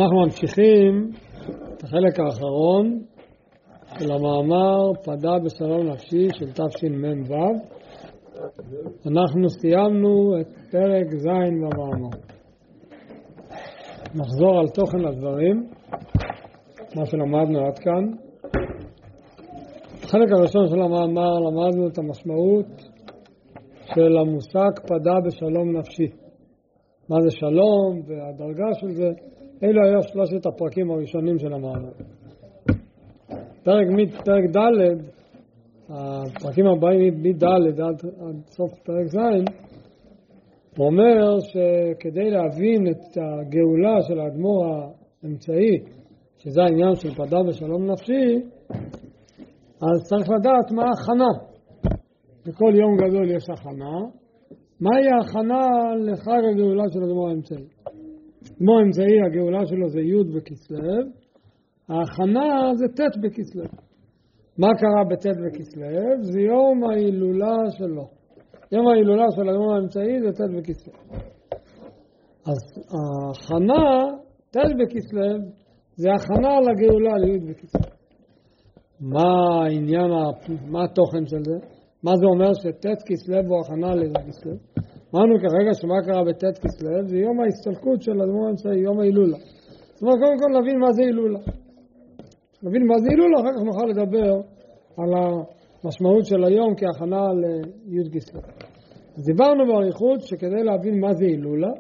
אנחנו ממשיכים את החלק האחרון של המאמר פדה בשלום נפשי של תשמ"ו. אנחנו סיימנו את פרק ז' במאמר. נחזור על תוכן הדברים, מה שלמדנו עד כאן. בחלק הראשון של המאמר למדנו את המשמעות של המושג פדה בשלום נפשי. מה זה שלום והדרגה של זה. אלו היו שלושת הפרקים הראשונים של המאמר. פרק ד', הפרקים הבאים מד' עד סוף פרק ז', הוא אומר שכדי להבין את הגאולה של האדמו"ר האמצעי, שזה העניין של פדה בשלום נפשי, אז צריך לדעת מה ההכנה. בכל יום גדול יש הכנה. מהי ההכנה לחג הגאולה של האדמו"ר האמצעי? האדמו"ר האמצעי, הגאולה שלו זה י' בכסלו, ההכנה זה ט' בכסלו. מה קרה בט' בכסלו? זה יום ההילולה שלו. יום ההילולה של האדמו"ר האמצעי זה ט' בכסלו. אז ההכנה, ט' בכסלו, זה הכנה לגאולה לי' בכסלו. מה העניין, מה התוכן של זה? מה זה אומר שט' כסלו הוא הכנה לי' בכסלו? אמרנו כרגע שמה קרה בט' כסלו זה יום ההסתלקות של האדמו"ר האמצעי, יום ההילולה. זאת אומרת, קודם כל להבין מה זה הילולה. להבין מה זה הילולה, אחר כך נוכל לדבר על המשמעות של היום כהכנה לי' כסלו. אז דיברנו באריכות שכדי להבין מה זה הילולה,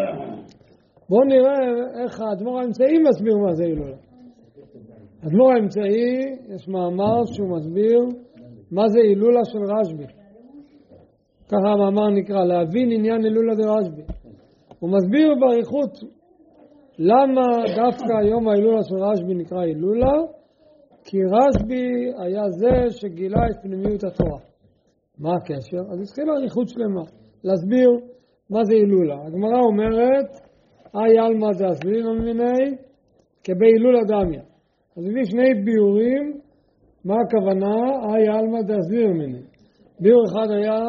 בואו נראה איך האדמו"ר האמצעי מסביר מה זה הילולה. האדמו"ר האמצעי, יש מאמר שהוא מסביר מה זה הילולה של רשב"י. ככה המאמר נקרא, להבין עניין הילולה דרשב"י. הוא מסביר באריכות למה דווקא יום ההילולה של רשב"י נקרא הילולה, כי רשב"י היה זה שגילה את פנימיות התורה. מה הקשר? אז התחילה אריכות שלמה, להסביר מה זה הילולה. הגמרא אומרת, אי עלמא דאסלינן מיני, כבהילולה דמיא. אז הביא שני ביורים, מה הכוונה? אי עלמא דאסלינן מיני. ביור אחד היה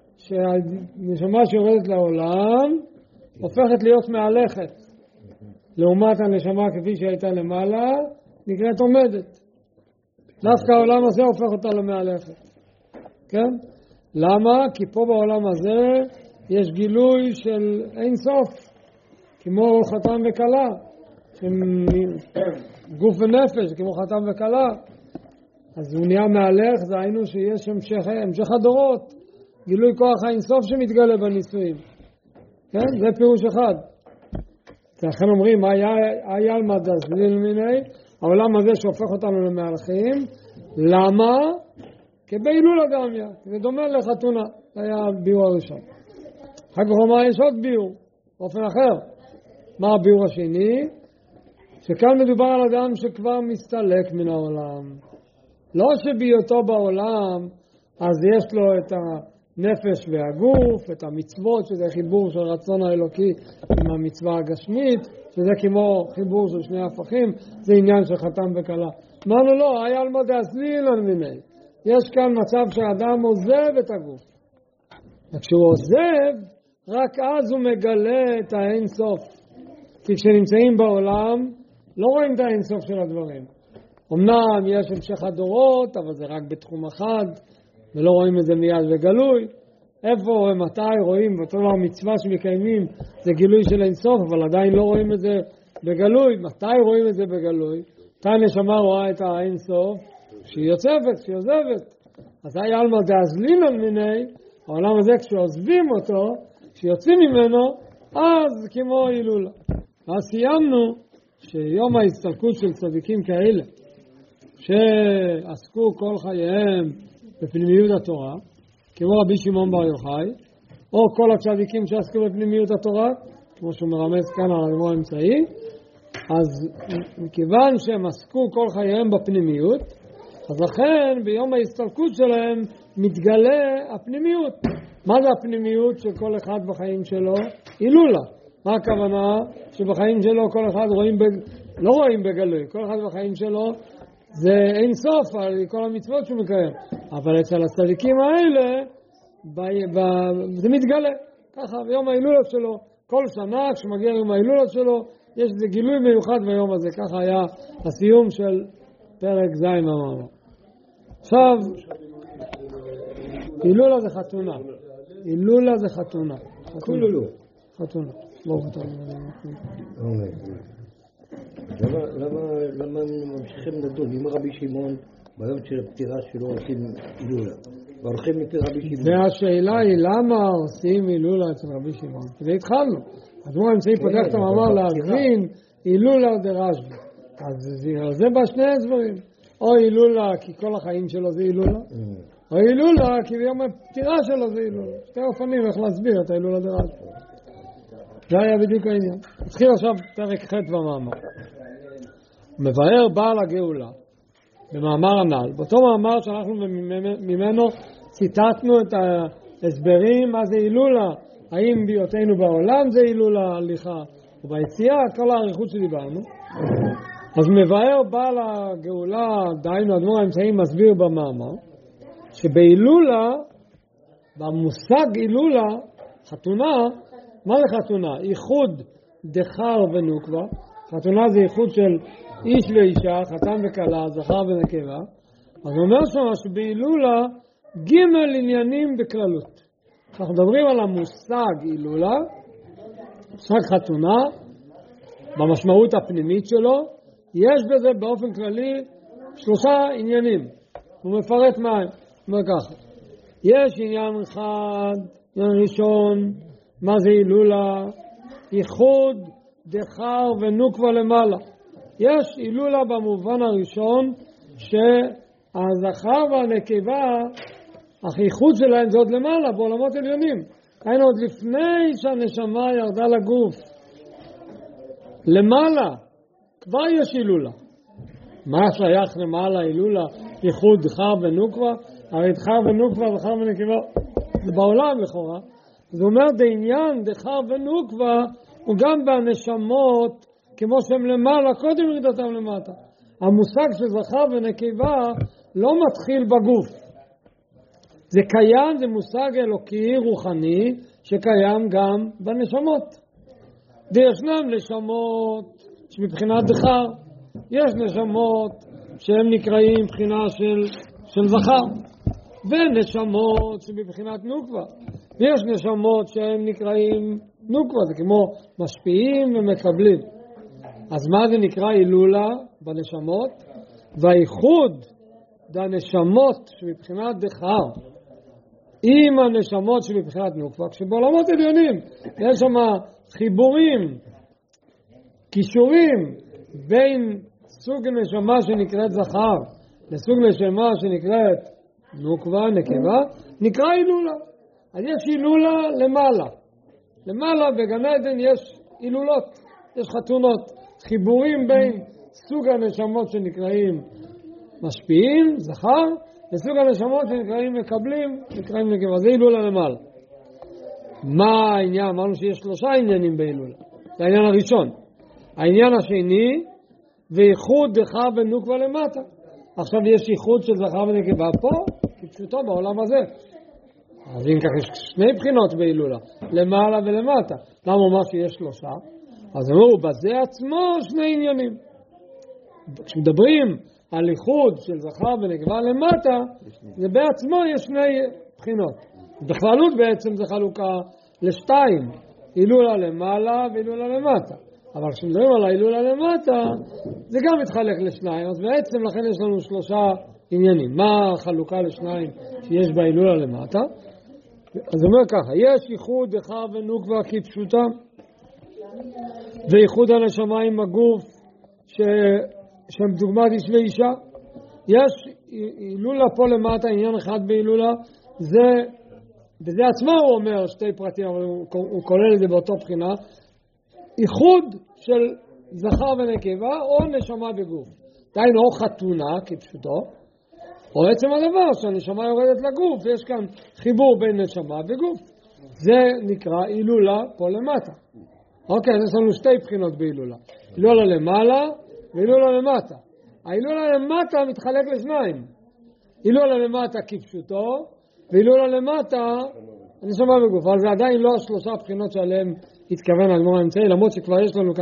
שהנשמה שיורדת לעולם הופכת להיות מהלכת. לעומת הנשמה כפי שהייתה למעלה, נקראת עומדת. דווקא העולם הזה הופך אותה למהלכת. כן? למה? כי פה בעולם הזה יש גילוי של אין סוף. כמו חתן וכלה. גוף ונפש, כמו חתן וכלה. אז הוא נהיה מהלך, זה היינו שיש המשך הדורות. גילוי כוח האינסוף שמתגלה בנישואים. כן? זה פירוש אחד. לכן אומרים, אי עלמא דאסלינן מיני, העולם הזה שהופך אותנו למהלכים. למה? כבהילולה דמיא. זה דומה לחתונה. זה היה הביאור הראשון. אחר כך אומר, יש עוד ביאור, באופן אחר. מה הביאור השני? שכאן מדובר על אדם שכבר מסתלק מן העולם. לא שבהיותו בעולם, אז יש לו את הנפש והגוף, את המצוות, שזה חיבור של רצון האלוקי עם המצווה הגשמית, שזה כמו חיבור של שני הפכים, זה עניין של חתן וכלה. אמרנו לא, אי עלמא דאסלינן מיני. יש כאן מצב שהאדם עוזב את הגוף. וכשהוא עוזב, רק אז הוא מגלה את האין סוף. כי כשנמצאים בעולם, לא רואים את האין סוף של הדברים. אמנם יש המשך הדורות, אבל זה רק בתחום אחד, ולא רואים את זה מיד בגלוי. איפה ומתי רואים, ואותו המצווה שמקיימים, זה גילוי של אין סוף, אבל עדיין לא רואים את זה בגלוי. מתי רואים את זה בגלוי? מתי הנשמה רואה את האין סוף? כשהיא יוצבת, כשהיא עוזבת. אז אי עלמא דאסלינן מיני, העולם הזה כשעוזבים אותו, כשיוצאים ממנו, אז כמו הילולה. אז סיימנו שיום ההסתלקות של צדיקים כאלה, שעסקו כל חייהם בפנימיות התורה, כמו רבי שמעון בר יוחאי, או כל הצדיקים שעסקו בפנימיות התורה, כמו שהוא מרמז כאן על האדמו"ר האמצעי, אז מכיוון שהם עסקו כל חייהם בפנימיות, אז לכן ביום ההסתלקות שלהם מתגלה הפנימיות. מה זה הפנימיות של כל אחד בחיים שלו? הילולה. מה הכוונה? שבחיים שלו כל אחד לא רואים בגלוי, כל אחד בחיים שלו זה אין סוף על כל המצוות שהוא מקיים. אבל אצל הצדיקים האלה זה מתגלה. ככה ביום ההילולה שלו, כל שנה כשמגיע יום ההילולה שלו, יש איזה גילוי מיוחד ביום הזה, ככה היה הסיום של פרק ז' המאמר. עכשיו, הילולה זה חתונה. הילולה זה חתונה. כולו. חתונה. ברוך אתה. למה ממשיכים לדון? אם רבי שמעון ביום של הפטירה שלו עושים הילולה והולכים לפי רבי שמעון, והשאלה היא למה עושים הילולה אצל רבי שמעון? כדי התחלנו. אז הוא אמצעי פותח את המאמר להבין הילולה דרשב"י. אז זה בשני הדברים. או הילולה כי כל החיים שלו זה הילולה, או הילולה כי ביום הפטירה שלו זה הילולה. שתי אופנים איך להסביר את ההילולה דרשב"י. זה היה בדיוק העניין. התחיל עכשיו פרק ח' במאמר. מבאר בעל הגאולה במאמר הנ"ל, באותו מאמר שאנחנו ממנו ציטטנו את ההסברים מה זה הילולה, האם בהיותנו בעולם זה הילולה הליכה וביציאה, כל האריכות שדיברנו. אז מבאר בעל הגאולה, דהיינו אדמו"ר האמצעי מסביר במאמר שבהילולה, במושג הילולה, חתונה, מה זה חתונה? איחוד דחר ונוקבה. חתונה זה איחוד של איש ואישה, חתן וכלה, זכר ונקבה. אז הוא אומר שבהילולה ג' עניינים בכללות. אנחנו מדברים על המושג הילולה, מושג חתונה, במשמעות הפנימית שלו, יש בזה באופן כללי 3 עניינים. הוא מפרט מה הם. הוא אומר ככה, יש עניין אחד, עניין ראשון, מה זה הילולה? איחוד דחר ונוקבה למעלה. יש הילולה במובן הראשון שהזכר והנקבה, האיחוד שלהם זה עוד למעלה, בעולמות עליונים. היינו עוד לפני שהנשמה ירדה לגוף. למעלה, כבר יש הילולה. מה שייך למעלה הילולה? איחוד דחר ונוקבה? הרי דחר ונוקבה וזכר ונקבה זה בעולם לכאורה. זה אומר בעניין דחר ונוקבה הוא גם בנשמות כמו שהם למעלה קודם ירידתם למטה. המושג של זכר ונקבה לא מתחיל בגוף. זה קיים, זה מושג אלוקי רוחני שקיים גם בנשמות. וישנם נשמות שמבחינת זכר, יש נשמות שהם נקראים מבחינה של זכר, ונשמות שמבחינת נוקבה, ויש נשמות שהם נקראים נוקבה, זה כמו משפיעים ומקבלים. אז מה זה נקרא הילולה בנשמות? והאיחוד הנשמות שמבחינת זכר עם הנשמות שמבחינת נוקבה, כשבעולמות עליונים יש שם חיבורים, קישורים בין סוג נשמה שנקראת זכר לסוג נשמה שנקראת נוקבה, נקבה, נקרא הילולה. אז יש הילולה למעלה בגן עדן יש הילולות, יש חתונות, חיבורים בין סוג הנשמות שנקראים משפיעים, זכר, וסוג הנשמות שנקראים מקבלים, נקראים נקבה. זה הילולה למעלה. מה העניין? אמרנו שיש 3 עניינים בהילולה. זה העניין הראשון. העניין השני, ואיחוד זכר ונוקבה למטה. עכשיו יש איחוד של זכר ונקבה פה, כפשוטו בעולם הזה. אז אם כך יש 2 בחינות בהילולה, למעלה ולמטה. למה הוא אומר שיש 3? אז אמרו, בזה עצמו 2 עניינים. כשמדברים על איחוד של זכר ונקבה למטה, זה בעצמו יש 2 בחינות. בכללות בעצם זה חלוקה ל2, הילולה למעלה והילולה למטה. אבל כשמדברים על ההילולה למטה, זה גם מתחלק ל2, אז בעצם לכן יש לנו 3 עניינים. מה החלוקה ל2 שיש בהילולה למטה? אז הוא אומר ככה, יש איחוד זכר ונוקבה כפשוטם, ואיחוד הנשמה עם הגוף שהם דוגמת איש ואישה. יש הילולה פה למטה, עניין אחד בהילולה, בזה עצמו הוא אומר 2 פרטים, אבל הוא כולל את זה באותו בחינה, איחוד של זכר ונקבה או נשמה בגוף. דהיינו או חתונה כפשוטו, או עצם הדבר שהנשמה יורדת לגוף, ויש כאן חיבור בין נשמה וגוף. זה נקרא הילולה פה למטה. אוקיי, אז יש לנו 2 בחינות בהילולה. הילולה למעלה והילולה למטה. ההילולה למטה מתחלק ל2. הילולה למטה כפשוטו, והילולה למטה נשמה בגוף. אבל זה עדיין לא 3 בחינות שעליהן התכוון האדמו"ר האמצעי, למרות שכבר יש לנו כאן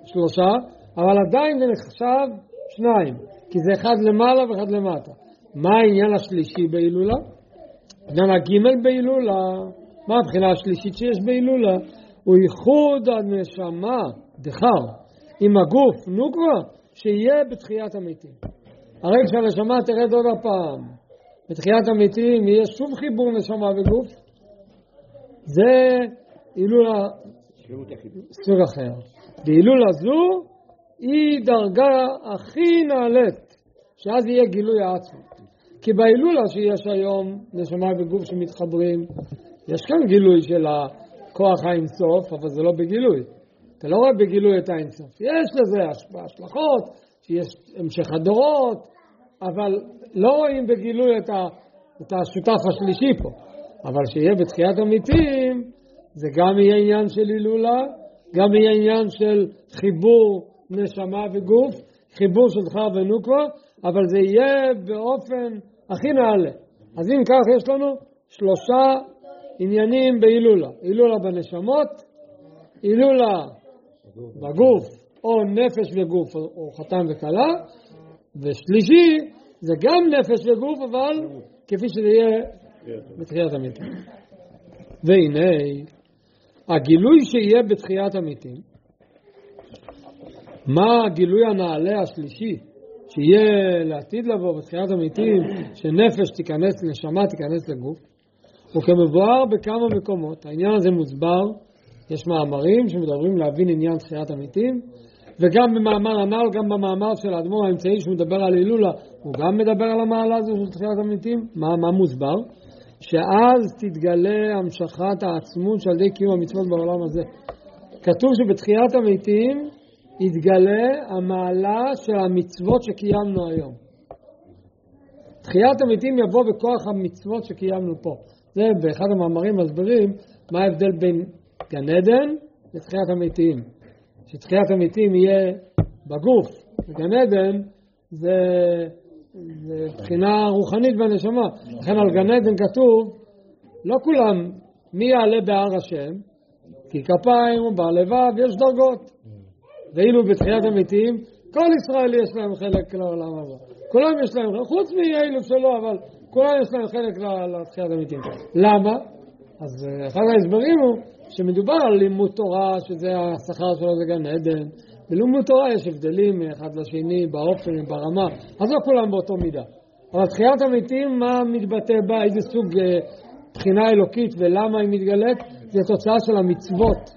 שלושה, אבל עדיין זה נחשב שניים, כי זה אחד למעלה ואחד למטה. מה העניין השלישי בהילולה? עניין הג' בהילולה, מה הבחינה השלישית שיש בהילולה? הוא ייחוד הנשמה, דחר, עם הגוף, נוקבה, שיהיה בתחיית המתים. הרי כשהנשמה תרד עוד הפעם, בתחיית המתים יהיה שוב חיבור נשמה וגוף, זה הילולה סוג אחר. בהילולה זו היא דרגה הכי נעלית, שאז יהיה גילוי העצמות. כי בהילולה שיש היום נשמה וגוף שמתחברים, יש כאן גילוי של הכוח האינסוף, אבל זה לא בגילוי. אתה לא רואה בגילוי את האינסוף. יש לזה השלכות, שיש המשך הדורות, אבל לא רואים בגילוי את השותף השלישי פה. אבל שיהיה בתחיית המתים, זה גם יהיה עניין של הילולה, גם יהיה עניין של חיבור נשמה וגוף, חיבור של דחר ונוקבה, אבל זה יהיה באופן הכי נעלה. אז אם כך יש לנו שלושה עניינים בהילולה. הילולה בנשמות, הילולה בגוף, או נפש וגוף, או חתן וכלה, ושלישי זה גם נפש וגוף, אבל כפי שזה יהיה בתחיית המתים. והנה, הגילוי שיהיה בתחיית המתים, מה הגילוי הנעלה השלישי שיהיה לעתיד לבוא בתחיית המתים, שנפש תיכנס לנשמה, תיכנס לגוף, וכמבואר בכמה מקומות. העניין הזה מוסבר, יש מאמרים שמדברים להבין עניין תחיית המתים, וגם במאמר הנ"ל, גם במאמר של האדמו"ר האמצעי שמדבר על הילולה, הוא גם מדבר על המעלה הזו של תחיית המתים. מה מוסבר? שאז תתגלה המשכת העצמות שעל ידי קיום המצוות בעולם הזה. כתוב שבתחיית המתים יתגלה המעלה של המצוות שקיימנו היום. תחיית המתים יבוא בכוח המצוות שקיימנו פה. זה באחד המאמרים מסבירים מה ההבדל בין גן עדן לתחיית המתים. שתחיית המתים יהיה בגוף, וגן עדן זה בחינה רוחנית בנשמה. לכן על גן עדן כתוב, לא כולם, מי יעלה בהר השם, כי כפיים הוא בעל לבב, יש דרגות. ואילו בתחיית המתים, כל ישראל יש להם חלק לעולם הזה. כולם יש להם, חוץ מאלו שלו, אבל כולם יש להם חלק לתחיית המתים. למה? אז אחד ההסברים הוא שמדובר על לימוד תורה, שזה השכר שלו זה גן עדן. בלימוד תורה יש הבדלים אחד לשני, באופן, ברמה, אז לא כולם באותו מידה. אבל תחיית המתים, מה מתבטא בה, איזה סוג בחינה אלוקית ולמה היא מתגלית? זה תוצאה של המצוות.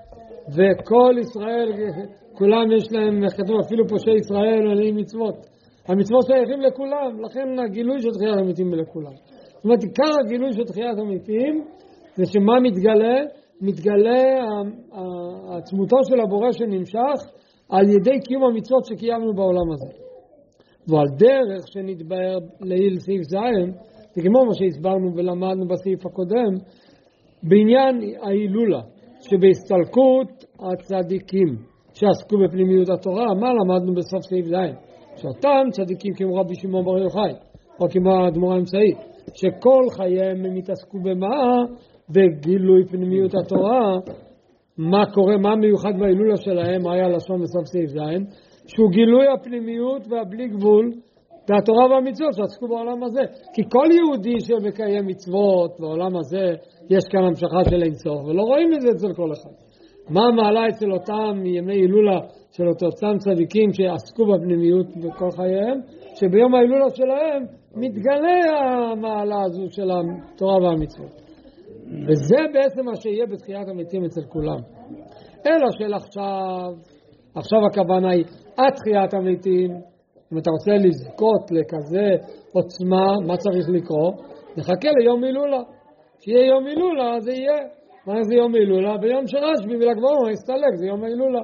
וכל ישראל, כולם יש להם, כתוב אפילו פושעי ישראל עליהם מצוות. המצוות שייכים לכולם, לכן הגילוי של תחיית המתים לכולם. זאת אומרת, עיקר הגילוי של תחיית המתים זה שמה מתגלה? מתגלה עצמותו של הבורא שנמשך על ידי קיום המצוות שקיימנו בעולם הזה. ועל דרך שנתבהר לעיל סעיף זין, זה כמו מה שהסברנו ולמדנו בסעיף הקודם, בעניין ההילולה, שבהסתלקות הצדיקים שעסקו בפנימיות התורה, מה למדנו בסוף סעיף זין? שאותם צדיקים כמו רבי שמעון בר יוחאי, או כמו האדמו"ר האמצעי, שכל חייהם הם התעסקו במה? בגילוי פנימיות התורה. מה קורה, מה מיוחד בהילולה שלהם, היה לשון בסוף סעיף זין, שהוא גילוי הפנימיות והבלי גבול, והתורה והמצוות שעסקו בעולם הזה. כי כל יהודי שמקיים מצוות בעולם הזה, יש כאן המשכה של אינסוף, ולא רואים את זה אצל כל אחד. מה המעלה אצל אותם ימי הילולה של אותם צדיקים שעסקו בפנימיות בכל חייהם, שביום ההילולה שלהם מתגלה המעלה הזו של התורה והמצוות. וזה בעצם מה שיהיה בתחיית המתים אצל כולם. אלא של עכשיו הכוונה היא עד תחיית המתים. אם אתה רוצה לזכות לכזה עוצמה, מה צריך לקרוא? נחכה ליום הילולה. שיהיה יום הילולה, זה יהיה. מה זה יום הילולה? ביום שרשב"י בל"ג בעומר הסתלק, זה יום ההילולה.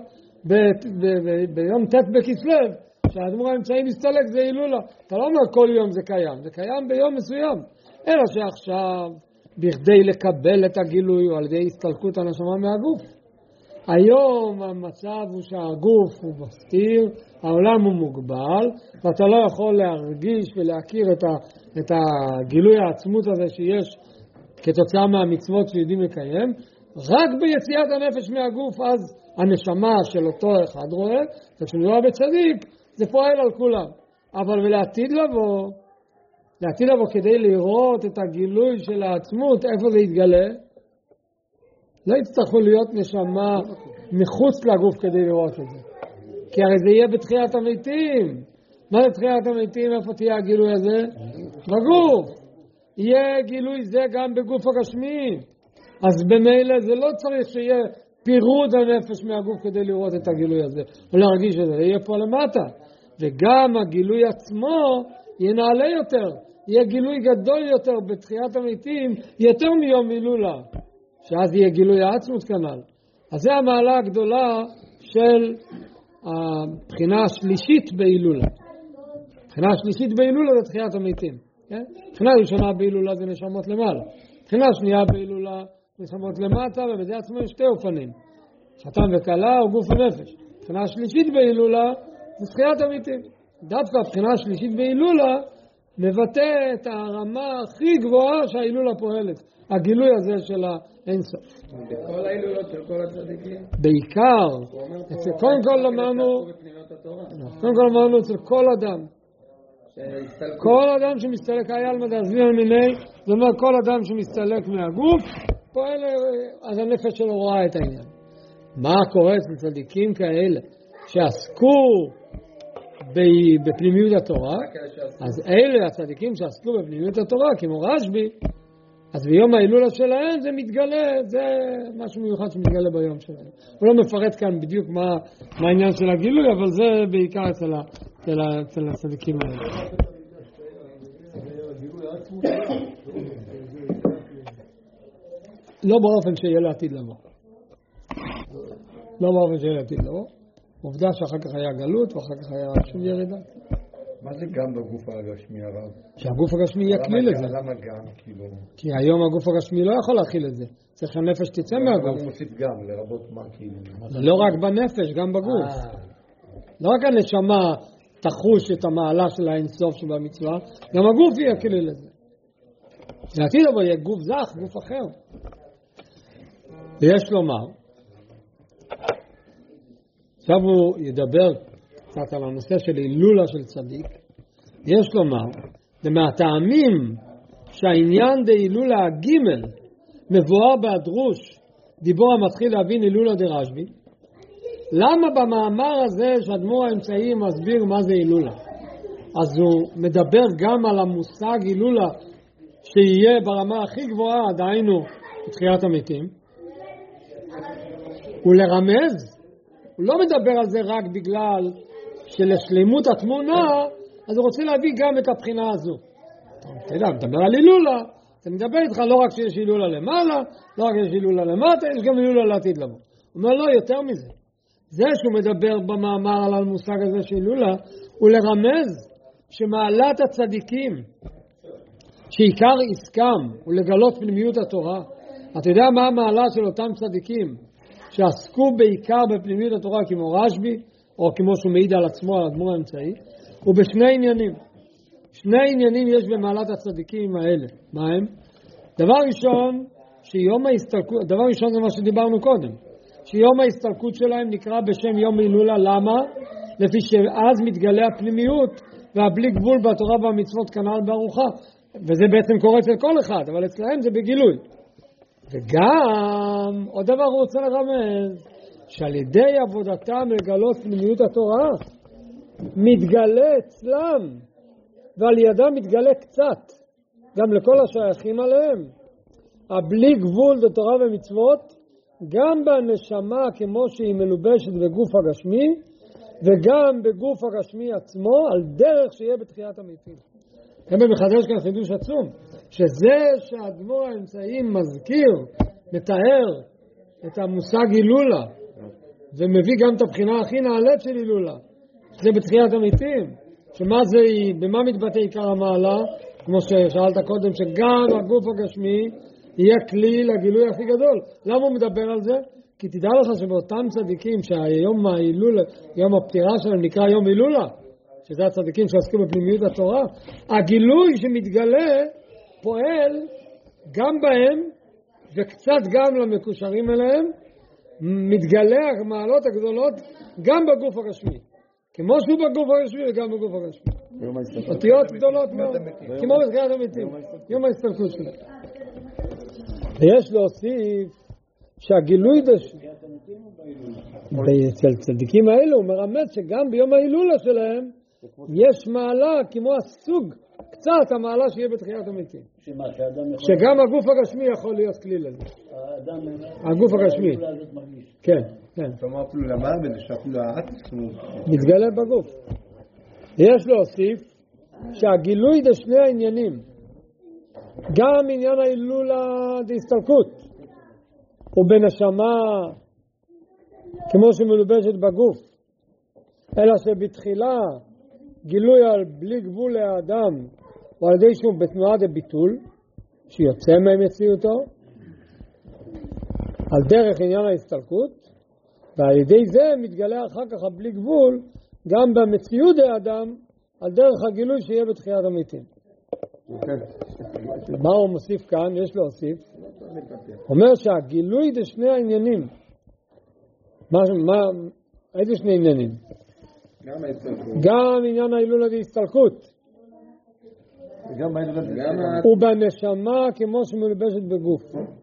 ביום ט' בכסלו, שהאדמו"ר האמצעי מסתלק, זה הילולה. אתה לא אומר כל יום זה קיים, זה קיים ביום מסוים. אלא שעכשיו, בכדי לקבל את הגילוי, או על ידי הסתלקות הנשמה מהגוף. היום המצב הוא שהגוף הוא מסתיר, העולם הוא מוגבל, ואתה לא יכול להרגיש ולהכיר את הגילוי העצמות הזה שיש כתוצאה מהמצוות שיודעים לקיים. רק ביציאת הנפש מהגוף, אז הנשמה של אותו אחד רואה, וכשמדובר בצדיק זה פועל על כולם. אבל ולעתיד לבוא כדי לראות את הגילוי של העצמות, איפה זה יתגלה? לא יצטרכו להיות נשמה מחוץ לגוף כדי לראות את זה. כי הרי זה יהיה בתחיית המתים. מה זה תחיית המתים? איפה תהיה הגילוי הזה? בגוף. יהיה גילוי זה גם בגוף הגשמי. אז במילא זה לא צריך שיהיה פירוד הנפש מהגוף כדי לראות את הגילוי הזה. או להרגיש את זה. יהיה פה למטה. וגם הגילוי עצמו יהיה נעלה יותר. יהיה גילוי גדול יותר בתחיית המתים, יותר מיום הילולה. שאז יהיה גילוי העצמות כנ"ל. אז זה המעלה הגדולה של הבחינה השלישית בהילולה. הבחינה השלישית בהילולה זה תחיית המתים. כן? הבחינה הראשונה בהילולה זה נשמות למעלה. הבחינה השנייה בהילולה נשמות למטה, ובזה עצמו יש שתי אופנים. חתן וכלה או גוף ונפש. הבחינה השלישית בהילולה זה תחיית המתים. דווקא הבחינה השלישית בהילולה מבטא את הרמה הכי גבוהה שההילולה פועלת. הגילוי הזה של האינסוף. בכל ההילולות של כל הצדיקים? בעיקר. קודם כל אמרנו אצל כל אדם. כל אדם שמסתלק אייל מדעזביר מיני, זאת אומרת כל אדם שמסתלק מהגוף, פועל, אז הנפש שלו רואה את העניין. מה קורה אצל צדיקים כאלה שעסקו בפנימיות התורה? אז אלה הצדיקים שעסקו בפנימיות התורה, כמו רשב"י, אז ביום ההילולה שלהם זה מתגלה, זה משהו מיוחד שמתגלה ביום שלהם. הוא לא מפרט כאן בדיוק מה העניין של הגילוי, אבל זה בעיקר אצל הצדיקים האלה. לא באופן שיהיה לעתיד לבוא. לא באופן שיהיה לעתיד לבוא. עובדה שאחר כך היה גלות ואחר כך היה שוב ירידה. מה זה גם בגוף הגשמי הרב? שהגוף הגשמי יכליל את זה. למה גם? כי היום הגוף הגשמי לא יכול להכיל את זה. צריך שהנפש תצא מהגוף. הוא מוסיף גם, לרבות מה כאילו? לא רק בנפש, גם בגוף. לא רק הנשמה תחוש את המעלה של האינסוף שבמצווה, גם הגוף יכליל את זה. לעתיד אבל יהיה גוף זך, גוף אחר. ויש לומר, עכשיו הוא ידבר קצת על הנושא של הילולה של צדיק. יש לומר, ומהטעמים שהעניין דהילולה הג' מבואר בהדרוש דיבור המתחיל להבין הילולה דרשב"י, למה במאמר הזה שהאדמו"ר האמצעי מסביר מה זה הילולה? אז הוא מדבר גם על המושג הילולה שיהיה ברמה הכי גבוהה, דהיינו תחיית המתים, ולרמז, הוא לא מדבר על זה רק בגלל שלשלימות התמונה, אז הוא רוצה להביא גם את הבחינה הזו. אתה יודע, מדבר על הילולה, אתה מדבר איתך לא רק שיש הילולה למעלה, לא רק שיש הילולה למטה, יש גם הילולה לעתיד לבוא. הוא אומר לא, יותר מזה. זה שהוא מדבר במאמר על המושג הזה של הילולה, הוא לרמז שמעלת הצדיקים, שעיקר עסקם הוא לגלות פנימיות התורה. אתה יודע מה המעלה של אותם צדיקים שעסקו בעיקר בפנימיות התורה כמו רשב"י, או כמו שהוא מעיד על עצמו, על האדמו"ר האמצעי, ובשני עניינים. שני עניינים יש במעלת הצדיקים האלה. מה הם? דבר ראשון, דבר ראשון זה מה שדיברנו קודם. שיום ההסתלקות שלהם נקרא בשם יום הילולה. למה? לפי שאז מתגלה הפנימיות והבלי גבול בתורה והמצוות כנ"ל בארוחה. וזה בעצם קורה אצל כל אחד, אבל אצלהם זה בגילוי. וגם, עוד דבר הוא רוצה לרמז, שעל ידי עבודתם לגלות פנימיות התורה, מתגלה אצלם, ועל ידם מתגלה קצת, גם לכל השייכים עליהם, הבלי גבול בתורה ומצוות, גם בנשמה כמו שהיא מלובשת בגוף הגשמי, וגם בגוף הגשמי עצמו, על דרך שיהיה בתחיית המתים. הם מחדש כאן חידוש עצום, שזה שהאדמו"ר האמצעי מזכיר, מתאר את המושג הילולה, ומביא גם את הבחינה הכי נעלית של הילולה, זה בתחיית המתים, שמה זה, במה מתבטא עיקר המעלה, כמו ששאלת קודם, שגם הגוף הגשמי יהיה כלי לגילוי הכי גדול. למה הוא מדבר על זה? כי תדע לך שבאותם צדיקים שהיום ההילולה, יום הפטירה שלהם נקרא יום הילולה, שזה הצדיקים שעסקו בפנימיות התורה, הגילוי שמתגלה פועל גם בהם וקצת גם למקושרים אליהם, מתגלה המעלות הגדולות גם בגוף הגשמי. כמו שהוא בגוף הגשמי וגם בגוף הגשמי. אותיות גדולות מאוד. כמו בתחיית המתים. יום ההסתלקות שלו. ויש להוסיף שהגילוי אצל צדיקים האלו הוא מרמז שגם ביום ההילולה שלהם יש מעלה כמו הסוג, קצת המעלה שיהיה בתחיית המתים. שגם הגוף הגשמי יכול להיות כלי לזה. הגוף הגשמי. כן, כן. כלומר אפילו למד בזה שאפילו העצמות מתגלה בגוף. יש להוסיף שהגילוי זה שני העניינים. גם עניין ההילולה דהסתלקות הוא בנשמה כמו שמלובשת בגוף, אלא שבתחילה גילוי על בלי גבול לאדם הוא על ידי שהוא בתנועה דביטול שיוצא ממציאותו על דרך עניין ההסתלקות, ועל ידי זה מתגלה אחר כך הבלי גבול גם במציאות האדם על דרך הגילוי שיהיה בתחיית המתים. מה הוא מוסיף כאן? יש להוסיף. אומר שהגילוי זה שני העניינים. איזה שני עניינים? גם עניין ההילולה והסתלקות. ובנשמה כמו שמלובשת בגוף.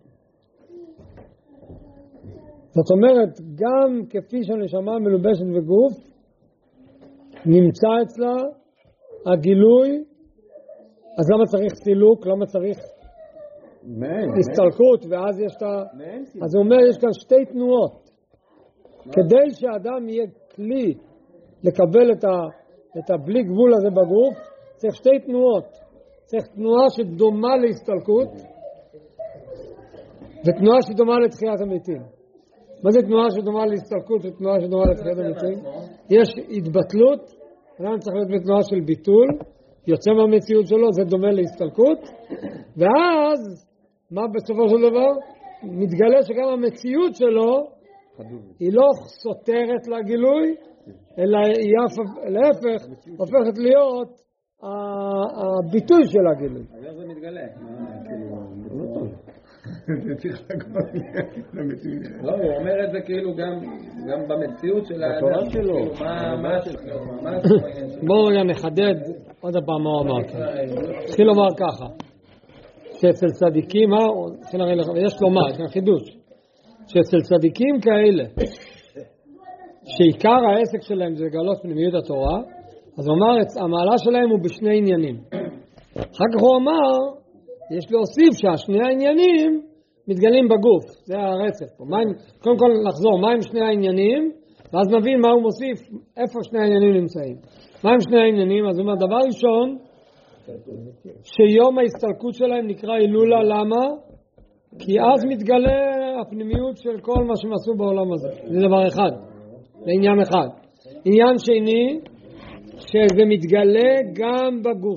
זאת אומרת, גם כפי שהנשמה מלובשת בגוף, נמצא אצלה הגילוי. אז למה צריך סילוק? למה צריך הסתלקות? ואז יש אז הוא אומר, יש כאן שתי תנועות. כדי שהאדם יהיה כלי לקבל את הבלי גבול הזה בגוף, צריך שתי תנועות. צריך תנועה שדומה להסתלקות, ותנועה שדומה לתחיית המתים. מה זה תנועה שדומה להסתלקות ותנועה שדומה לתחיית המתים? יש התבטלות, אדם צריך להיות בתנועה של ביטול, יוצא מהמציאות שלו, זה דומה להסתלקות, ואז, מה בסופו של דבר? מתגלה שגם המציאות שלו, היא לא סותרת לגילוי, אלא היא להפך, הופכת להיות הביטוי של הגילוי. אז איך זה מתגלה? לא, הוא אומר את זה כאילו גם במציאות של האדם שלו. בואו נחדד עוד פעם מה הוא אמר כאן. התחיל לומר ככה, שאצל צדיקים, יש לומר, יש כאן חידוש, שאצל צדיקים כאלה, שעיקר העסק שלהם זה לגלות פנימיות התורה, אז הוא אמר, המעלה שלהם הוא בשני עניינים. אחר כך הוא אמר, יש להוסיף שהשני העניינים מתגלים בגוף. זה הרצף פה. קודם כל לחזור, מה הם שני העניינים? ואז נבין מה הוא מוסיף, איפה שני העניינים נמצאים. מה הם שני העניינים? אז הוא אומר, דבר ראשון, שיום ההסתלקות שלהם נקרא הילולה, למה? כי אז מתגלה הפנימיות של כל מה שהם עשו בעולם הזה. זה דבר אחד. זה עניין אחד. עניין שני, שזה מתגלה גם בגוף.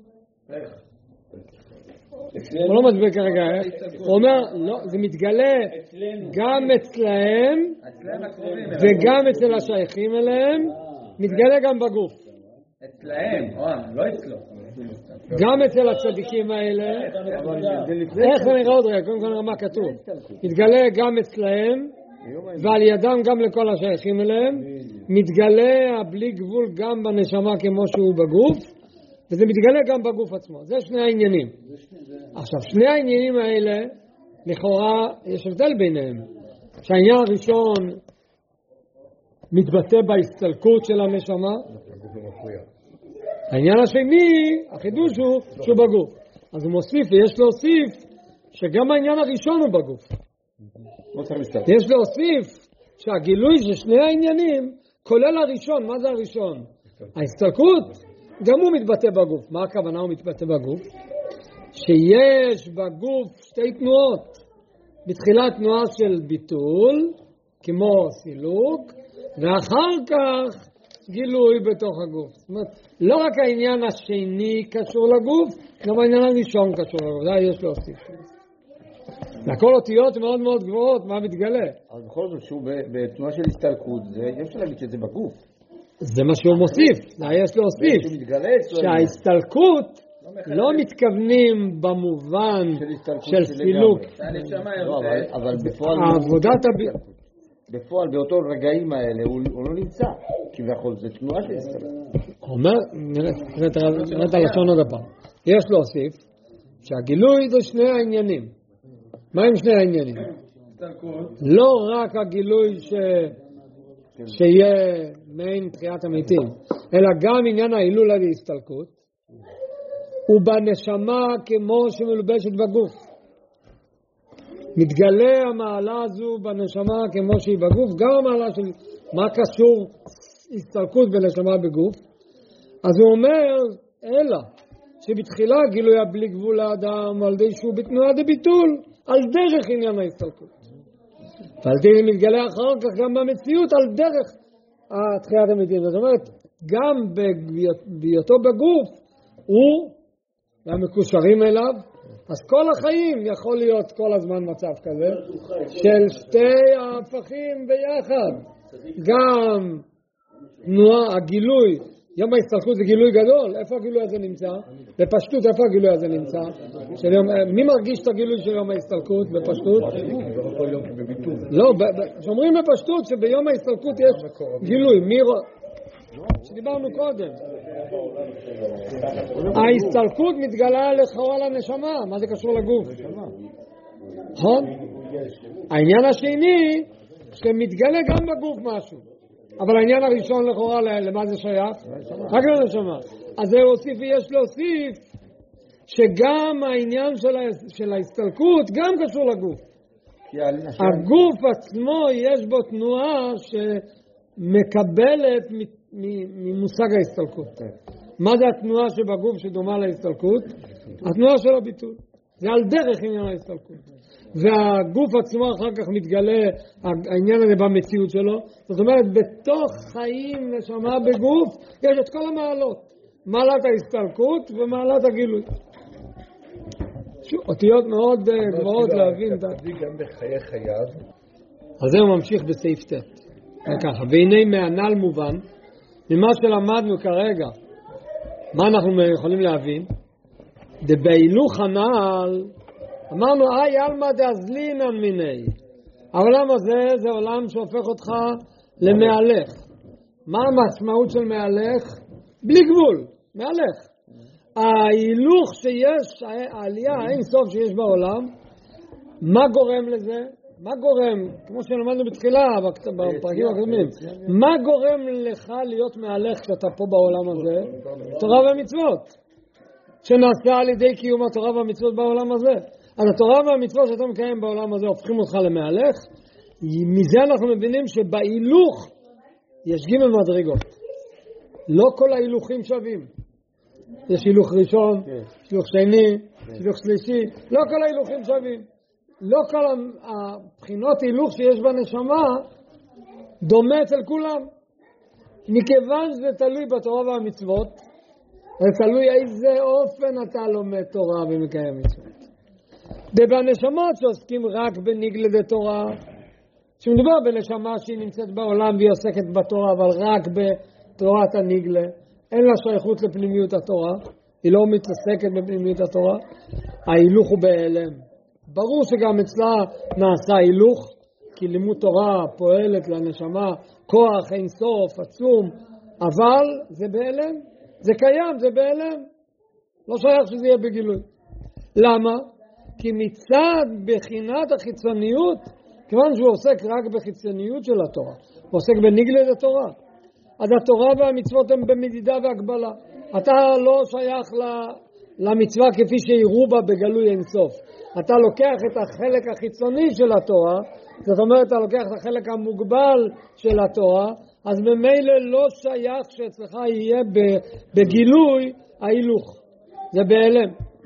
הוא לא מסביר כרגע, הוא אומר, לא, זה מתגלה גם אצלהם וגם אצל השייכים אליהם, מתגלה גם בגוף. אצלהם, לא אצלו. גם אצל הצדיקים האלה, איך זה נראה עוד רגע, קודם כל מה כתוב, מתגלה גם אצלהם ועל ידם גם לכל השייכים אליהם, מתגלה הבלי גבול גם בנשמה כמו שהוא בגוף, וזה מתגלה גם בגוף עצמו. זה שני העניינים. עכשיו, שני העניינים האלה, לכאורה, יש הבדל ביניהם. שהעניין הראשון מתבטא בהסתלקות של הנשמה. העניין השני, החידוש הוא שהוא בגוף. אז הוא מוסיף, ויש להוסיף, שגם העניין הראשון הוא בגוף. יש להוסיף שהגילוי של שני העניינים, כולל הראשון. מה זה הראשון? ההסתלקות גם הוא מתבטא בגוף. מה הכוונה הוא מתבטא בגוף? שיש בגוף שתי תנועות. בתחילה תנועה של ביטול, כמו סילוק, ואחר כך גילוי בתוך הגוף. זאת אומרת, לא רק העניין השני קשור לגוף, גם העניין הראשון קשור לגוף. זה יש להוסיף. לכל אותיות מאוד מאוד גבוהות, מה מתגלה? אבל בכל זאת שהוא בתנועה של הסתלקות, זה אפשר להגיד שזה בגוף. זה מה שהוא מוסיף, זה יש להוסיף. שההסתלקות לא מתכוונים במובן של סילוק. אבל בפועל בפועל באותו רגעים האלה הוא לא נמצא, כביכול זה תנועה של הסתלקות. אומר, נראה את הלשון עוד הפעם. יש להוסיף שהגילוי זה שני העניינים. מה הם שני העניינים? לא רק הגילוי שיהיה מעין תחיית המתים, אלא גם עניין ההילולה והסתלקות, ובנשמה כמו שמלובשת בגוף. מתגלה המעלה הזו בנשמה כמו שהיא בגוף, גם המעלה של מה קשור הסתלקות בנשמה בגוף. אז הוא אומר, אלא שבתחילה גילוי בלי גבול לאדם על די שהוא בתנועה דביטול, על דרך עניין ההסתלקות. ועל די מתגלה אחר כך גם במציאות על דרך תחיית המתים. זאת אומרת, גם בהיותו בגוף הוא והמקושרים אליו, אז כל החיים יכול להיות כל הזמן מצב כזה של שתי ההפכים ביחד. גם תנועה, הגילוי, יום ההסתלקות זה גילוי גדול. איפה הגילוי הזה נמצא? בפשטות, איפה הגילוי הזה נמצא? מי מרגיש את הגילוי של יום ההסתלקות בפשטות? לא, שאומרים בפשטות שביום ההסתלקות יש גילוי. שדיברנו קודם. ההסתלקות מתגלה לכאורה לנשמה. מה זה קשור לגוף? נכון? העניין השני שמתגלה גם בגוף משהו. אבל העניין הראשון לכאורה למה זה שייך? רק לנשמה. אז זה הוסיף ויש להוסיף שגם העניין של ההסתלקות גם קשור לגוף. הגוף עצמו יש בו תנועה שמקבלת ממושג ההסתלקות. מה זה התנועה שבגוף שדומה להסתלקות? התנועה של הביטול. זה על דרך עניין ההסתלקות. והגוף עצמו אחר כך מתגלה העניין הזה במציאות שלו. זאת אומרת, בתוך חיים נשמה בגוף יש את כל המעלות. מעלת ההסתלקות ומעלת הגילוי. אותיות מאוד גבוהות להבין. זה גם בחיי חייו. אז זה הוא ממשיך בסעיף ט'. ככה, והנה מהנ"ל מובן, ממה שלמדנו כרגע, מה אנחנו יכולים להבין? דבהילוך הנ"ל, אמרנו, ילמא דאזלינן מיני. העולם הזה זה עולם שהופך אותך למהלך. מה המשמעות של מהלך? בלי גבול, מהלך. ההילוך שיש, העלייה, אין סוף שיש בעולם, מה גורם לזה? מה גורם, כמו שלמדנו בתחילה, בפרקים הקודמים, מה גורם לך להיות מהלך כשאתה פה בעולם הזה? תורה ומצוות. שנעשה על ידי קיום התורה והמצוות בעולם הזה. אז התורה והמצוות שאתה מקיים בעולם הזה הופכים אותך למהלך. מזה אנחנו מבינים שבהילוך יש ג' מדרגות. לא כל ההילוכים שווים. יש הילוך ראשון, הילוך שני, הילוך שלישי. לא כל ההילוכים שווים. לא כל הבחינות הילוך שיש בנשמה דומה אצל כולם. מכיוון שזה תלוי בתורה והמצוות, זה תלוי איזה אופן אתה לומד תורה ומקיים מצוות. ובנשמות שעוסקים רק בניגלה דתורה, שמדובר בנשמה שהיא נמצאת בעולם והיא עוסקת בתורה, אבל רק בתורת הניגלה, אין לה שייכות לפנימיות התורה, היא לא מתעסקת בפנימיות התורה, ההילוך הוא בהיעלם. ברור שגם אצלה נעשה הילוך, כי לימוד תורה פועלת לנשמה כוח אין סוף, עצום, אבל זה בהיעלם, זה קיים, זה בהיעלם, לא שייך שזה יהיה בגילוי. למה? כי מצד בחינת החיצוניות, כיוון שהוא עוסק רק בחיצוניות של התורה, הוא עוסק בניגלה לתורה, אז התורה והמצוות הן במדידה והגבלה. אתה לא שייך למצווה כפי שיראו בה בגלוי אינסוף. אתה לוקח את החלק החיצוני של התורה, זאת אומרת, אתה לוקח את החלק המוגבל של התורה, אז ממילא לא שייך שאצלך יהיה בגילוי ההילוך. זה בהיעלם.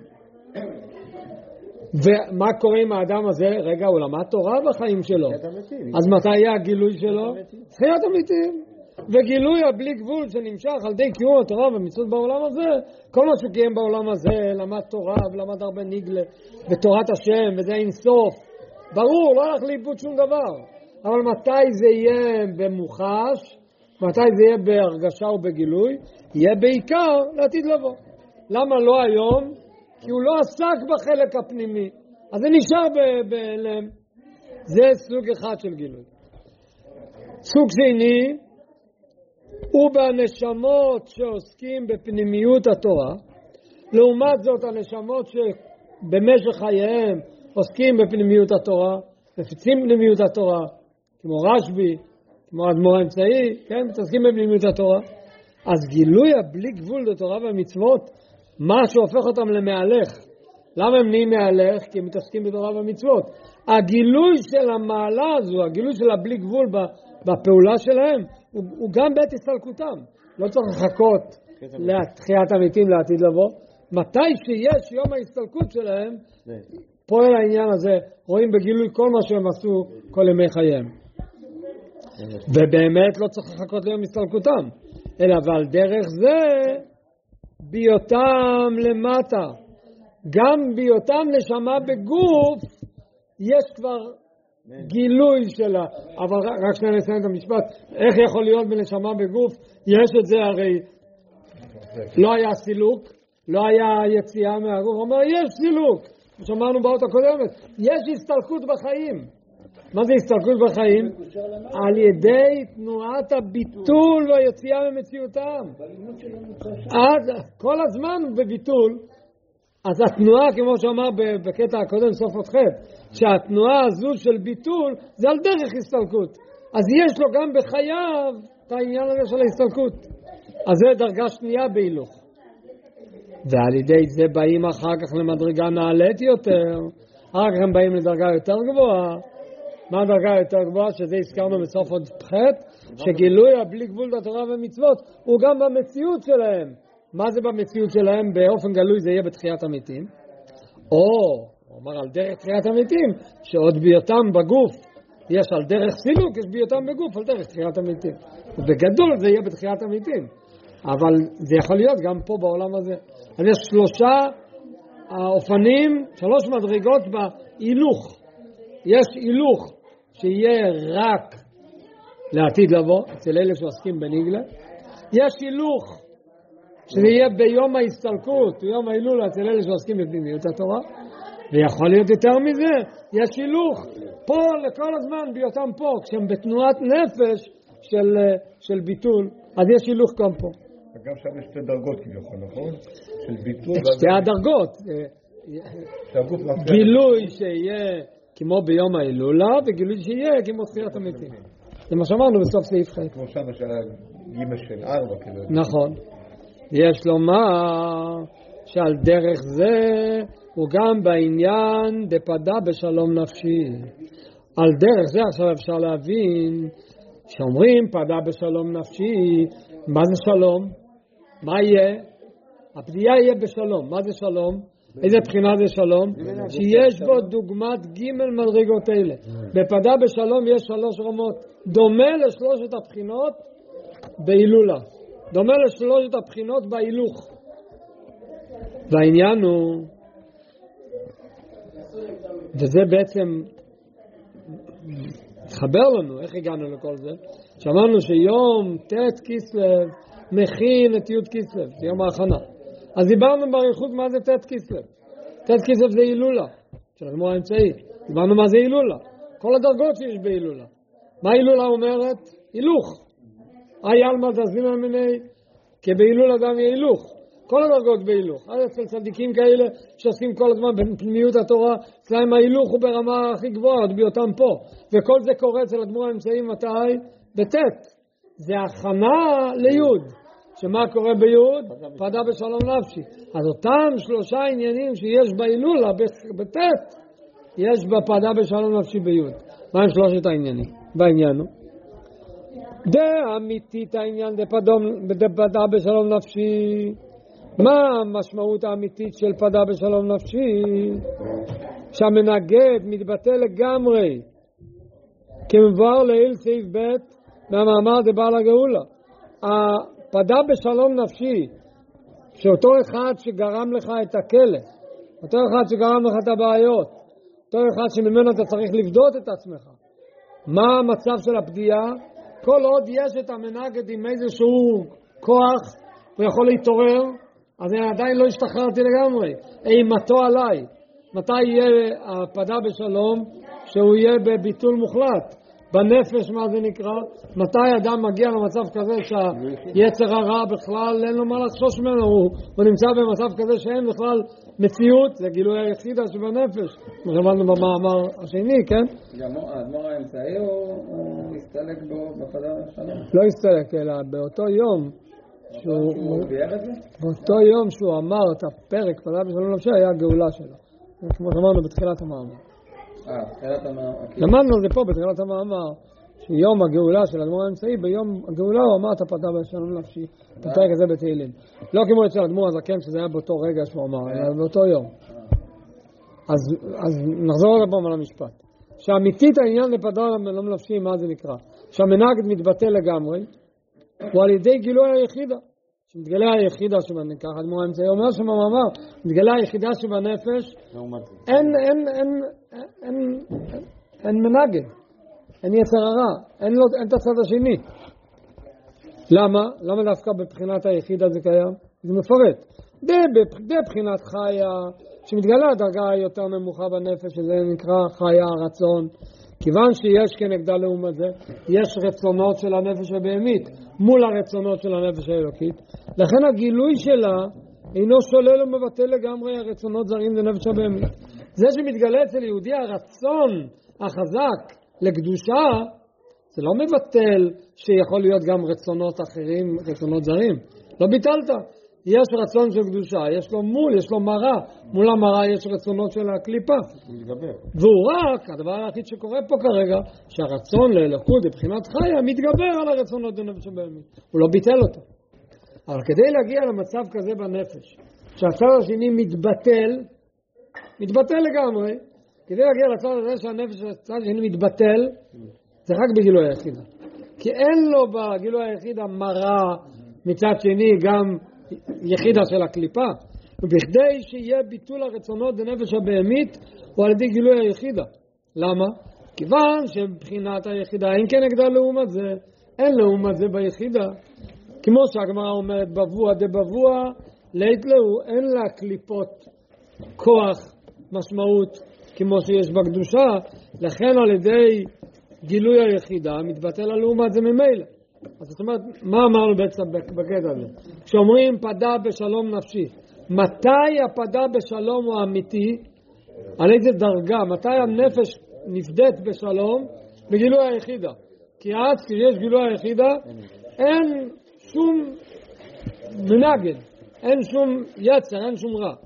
ומה קורה עם האדם הזה? רגע, הוא למד תורה בחיים שלו. אז מתי יהיה הגילוי שלו? תחיית המתים. וגילוי הבלי גבול שנמשך על די קיום התורה ומצוות בעולם הזה, כל מה שהוא קיים בעולם הזה, למד תורה ולמד הרבה ניגלה ותורת השם וזה אין סוף. ברור, לא הלך לאיבוד שום דבר. אבל מתי זה יהיה במוחש, מתי זה יהיה בהרגשה ובגילוי, יהיה בעיקר לעתיד לבוא. למה לא היום? כי הוא לא עסק בחלק הפנימי, אז זה נשאר בהיעלם. זה סוג אחד של גילוי. סוג שני הוא בנשמות שעוסקים בפנימיות התורה. לעומת זאת הנשמות שבמשך חייהם עוסקים בפנימיות התורה, מפיצים פנימיות התורה, כמו רשב"י, כמו האדמו"ר האמצעי, כן, מתעסקים בפנימיות התורה. אז גילוי הבלי גבול בתורה והמצוות, מה שהופך אותם למהלך. למה הם נהיים מהלך? כי הם מתעסקים בתורה והמצוות. הגילוי של המעלה הזו, הגילוי של הבלי גבול בפעולה שלהם, הוא גם בעת הסתלקותם. לא צריך לחכות לתחיית המתים לעתיד לבוא. מתי שיש יום ההסתלקות שלהם, פועל העניין הזה, רואים בגילוי כל מה שהם עשו כל ימי חייהם. ובאמת לא צריך לחכות ליום הסתלקותם, אלא ועל דרך זה ביותם למטה. גם ביותם נשמה בגוף יש כבר גילוי שלה. אבל רק שנייה נסיים את המשפט. איך יכול להיות בנשמה בגוף? יש את זה הרי. לא היה סילוק, לא היה יציאה מהגוף. הוא אומר יש סילוק. שמענו באות הקודמת. יש הסתלקות בחיים. מה זה הסתלקות בחיים? על ידי תנועת הביטול והיציאה ממציאותם. כל הזמן בביטול. אז התנועה, כמו שאמר בקטע הקודם, סוף התחת, שהתנועה הזו של ביטול זה על דרך הסתלקות. אז יש לו גם בחייו את העניין הזה של ההסתלקות. אז זה דרגה שנייה בהילוך. ועל ידי זה באים אחר כך למדרגה נעלית יותר. אחר כך הם באים לדרגה יותר גבוהה. מה הדרגה יותר גבוהה? שזה הזכרנו בסוף עוד פחת, שגילוי הבלי גבול בתורה ומצוות הוא גם במציאות שלהם. מה זה במציאות שלהם? באופן גלוי זה יהיה בתחיית המתים. או, הוא אומר על דרך תחיית המתים, שעוד ביותם בגוף יש על דרך סילוק, יש ביותם בגוף על דרך תחיית המתים. בגדול זה יהיה בתחיית המתים. אבל זה יכול להיות גם פה בעולם הזה. אז יש שלושה אופנים, שלוש מדרגות בהילוך. יש הילוך שיהיה רק לעתיד לבוא, אצל אלה שעוסקים בניגלה. יש הילוך שזה יהיה ביום ההסתלקות, ביום ההילולה, אצל אלה שעוסקים בפנימיות התורה. ויכול להיות יותר מזה, יש הילוך פה לכל הזמן, ביותם פה, כשהם בתנועת נפש של ביטול, אז יש הילוך גם פה. וגם שם יש שתי דרגות כביכול, נכון? של ביטול. שתי הדרגות. גילוי שיהיה כמו ביום ההילולה, וגילוי שיהיה כמו תחיית המתים. זה מה שאמרנו בסוף סעיף ח'. כמו שם של ג' של 4. נכון. יש לומר שעל דרך זה הוא גם בעניין דפדה בשלום נפשי. על דרך זה עכשיו אפשר להבין שאומרים פדה בשלום נפשי, מה זה שלום? מה יהיה? הפדיעה יהיה בשלום. מה זה שלום? איזה בחינה זה שלום? שיש בו דוגמת ג' מדרגות אלה. בפדה בשלום יש 3 רמות. דומה לשלושת הבחינות בהילולה. דומה לשלושת הבחינות בהילוך. והעניין הוא, וזה בעצם חבר לנו, איך הגענו לכל זה? שאמרנו שיום ת' כסלו מכין את י' כסלו, זה יום ההכנה. אז דיברנו באריכות מה זה ת' כסלו. ת' כסלו זה הילולה, של האדמו"ר האמצעי. דיברנו מה זה הילולה. כל הדרגות שיש בהילולה. מה הילולה אומרת? הילוך. ילמד דזינה מיני, כי בהילול אדם יהיה הילוך. כל הדרגות בהילוך. אז אצל צדיקים כאלה שעושים כל הזמן בפנימיות התורה, אצלהם ההילוך הוא ברמה הכי גבוהה, עוד ביותם פה. וכל זה קורה אצל האדמו"ר האמצעי מתי? בט'. זה הכנה ליוד. שמה קורה ביוד? פדה בשלום נפשי. אז אותם 3 עניינים שיש בהילולה בט', יש בפדה בשלום נפשי ביוד. מה הם 3 העניינים? בעניין הוא דה אמיתית העניין דפדה בשלום נפשי. מה המשמעות האמיתית של פדה בשלום נפשי? שהמנגד מתבטא לגמרי כמבואר לעיל סעיף ב' מהמאמר דבעל הגאולה. הפדה בשלום נפשי שאותו אחד שגרם לך את הכלא, אותו אחד שגרם לך את הבעיות, אותו אחד שממנו אתה צריך לבדות את עצמך, מה המצב של הפדיעה? כל עוד יש את המנגד עם איזשהו כוח, הוא יכול להתעורר, אז אני עדיין לא השתחררתי לגמרי. אימתו עליי. מתי יהיה הפדה בשלום? שהוא יהיה בביטול מוחלט. בנפש מה זה נקרא? מתי אדם מגיע למצב כזה שהיצר הרע בכלל אין לו מה לחשוש ממנו, הוא נמצא במצב כזה שאין בכלל מציאות, זה גילוי היחידה שבנפש, כמו שאמרנו במאמר השני, כן? גם האדמו"ר האמצעי הוא הסתלק בו בפדה בשלום? לא הסתלק, אלא באותו יום באותו יום שהוא אמר את הפרק פדה בשלום נפשי היה הגאולה שלו, כמו שאמרנו בתחילת המאמר. למדנו זה פה בתחילת המאמר שיום הגאולה של האדמו"ר האמצעי, ביום הגאולה הוא אמר את הפדה בשלום נפשי, את הפרק הזה בתהילים, לא כמו אצל האדמו"ר הזקן שזה היה באותו רגע שהוא אמר, אלא באותו יום. אז נחזור עוד פעם על המשפט שאמיתית העניין לפדה בשלום נפשי, מה זה נקרא? שהמנהג מתבטל לגמרי הוא על ידי גילוי היחידה, שמתגלה היחידה שבנפש. האדמו"ר האמצעי אומר שבמאמר מתגלה היחידה שבנפש, אין מנגד, אין יצר הרע, אין את הצד השני. למה? למה דווקא בבחינת היחידה זה קיים? זה מפרט. בבחינת חיה, שמתגלה הדרגה יותר נמוכה בנפש, שזה נקרא חיה הרצון, כיוון שיש כנגדה לעומת זה, יש רצונות של הנפש הבהמית מול הרצונות של הנפש האלוקית, לכן הגילוי שלה אינו שולל ומבטל לגמרי הרצונות זרים לנפש הבהמית. זה שמתגלה אצל יהודי הרצון החזק לקדושה, זה לא מבטל שיכול להיות גם רצונות אחרים, רצונות זרים. לא ביטלת. יש רצון של קדושה, יש לו מול, יש לו מראה, מול המראה יש רצונות של הקליפה. והוא רק, הדבר היחיד שקורה פה כרגע, שהרצון לאלוקות בבחינת חיה מתגבר על הרצונות בנפש הבהמית. הוא לא ביטל אותו. אבל כדי להגיע למצב כזה בנפש, שהצד השני מתבטל לגמרי, כדי להגיע לצד הזה שהנפש הצד השני מתבטל, זה רק בגילוי היחידה. כי אין לו בגילוי היחידה מראה מצד שני גם יחידה של הקליפה, ובכדי שיהיה ביטול הרצונות בנפש הבהמית הוא על ידי גילוי היחידה. למה? כיוון שבחינת היחידה אין כנגדה לעומת זה, אין לעומת זה ביחידה, כמו שהגמרא אומרת בבוע דבבוע לית לו, אין לה קליפות כוח משמעות כמו שיש בקדושה, לכן על ידי גילוי היחידה מתבטל הלעומת זה ממילא. אז זאת אומרת, מה אמרנו בעצם בקטע הזה? כשאומרים פדה בשלום נפשי, מתי הפדה בשלום הוא אמיתי? על איזה דרגה? מתי הנפש נפדית בשלום? בגילוי היחידה. כי אז כשיש גילוי היחידה, אין שום מנגד, אין שום יצר, אין שום רע.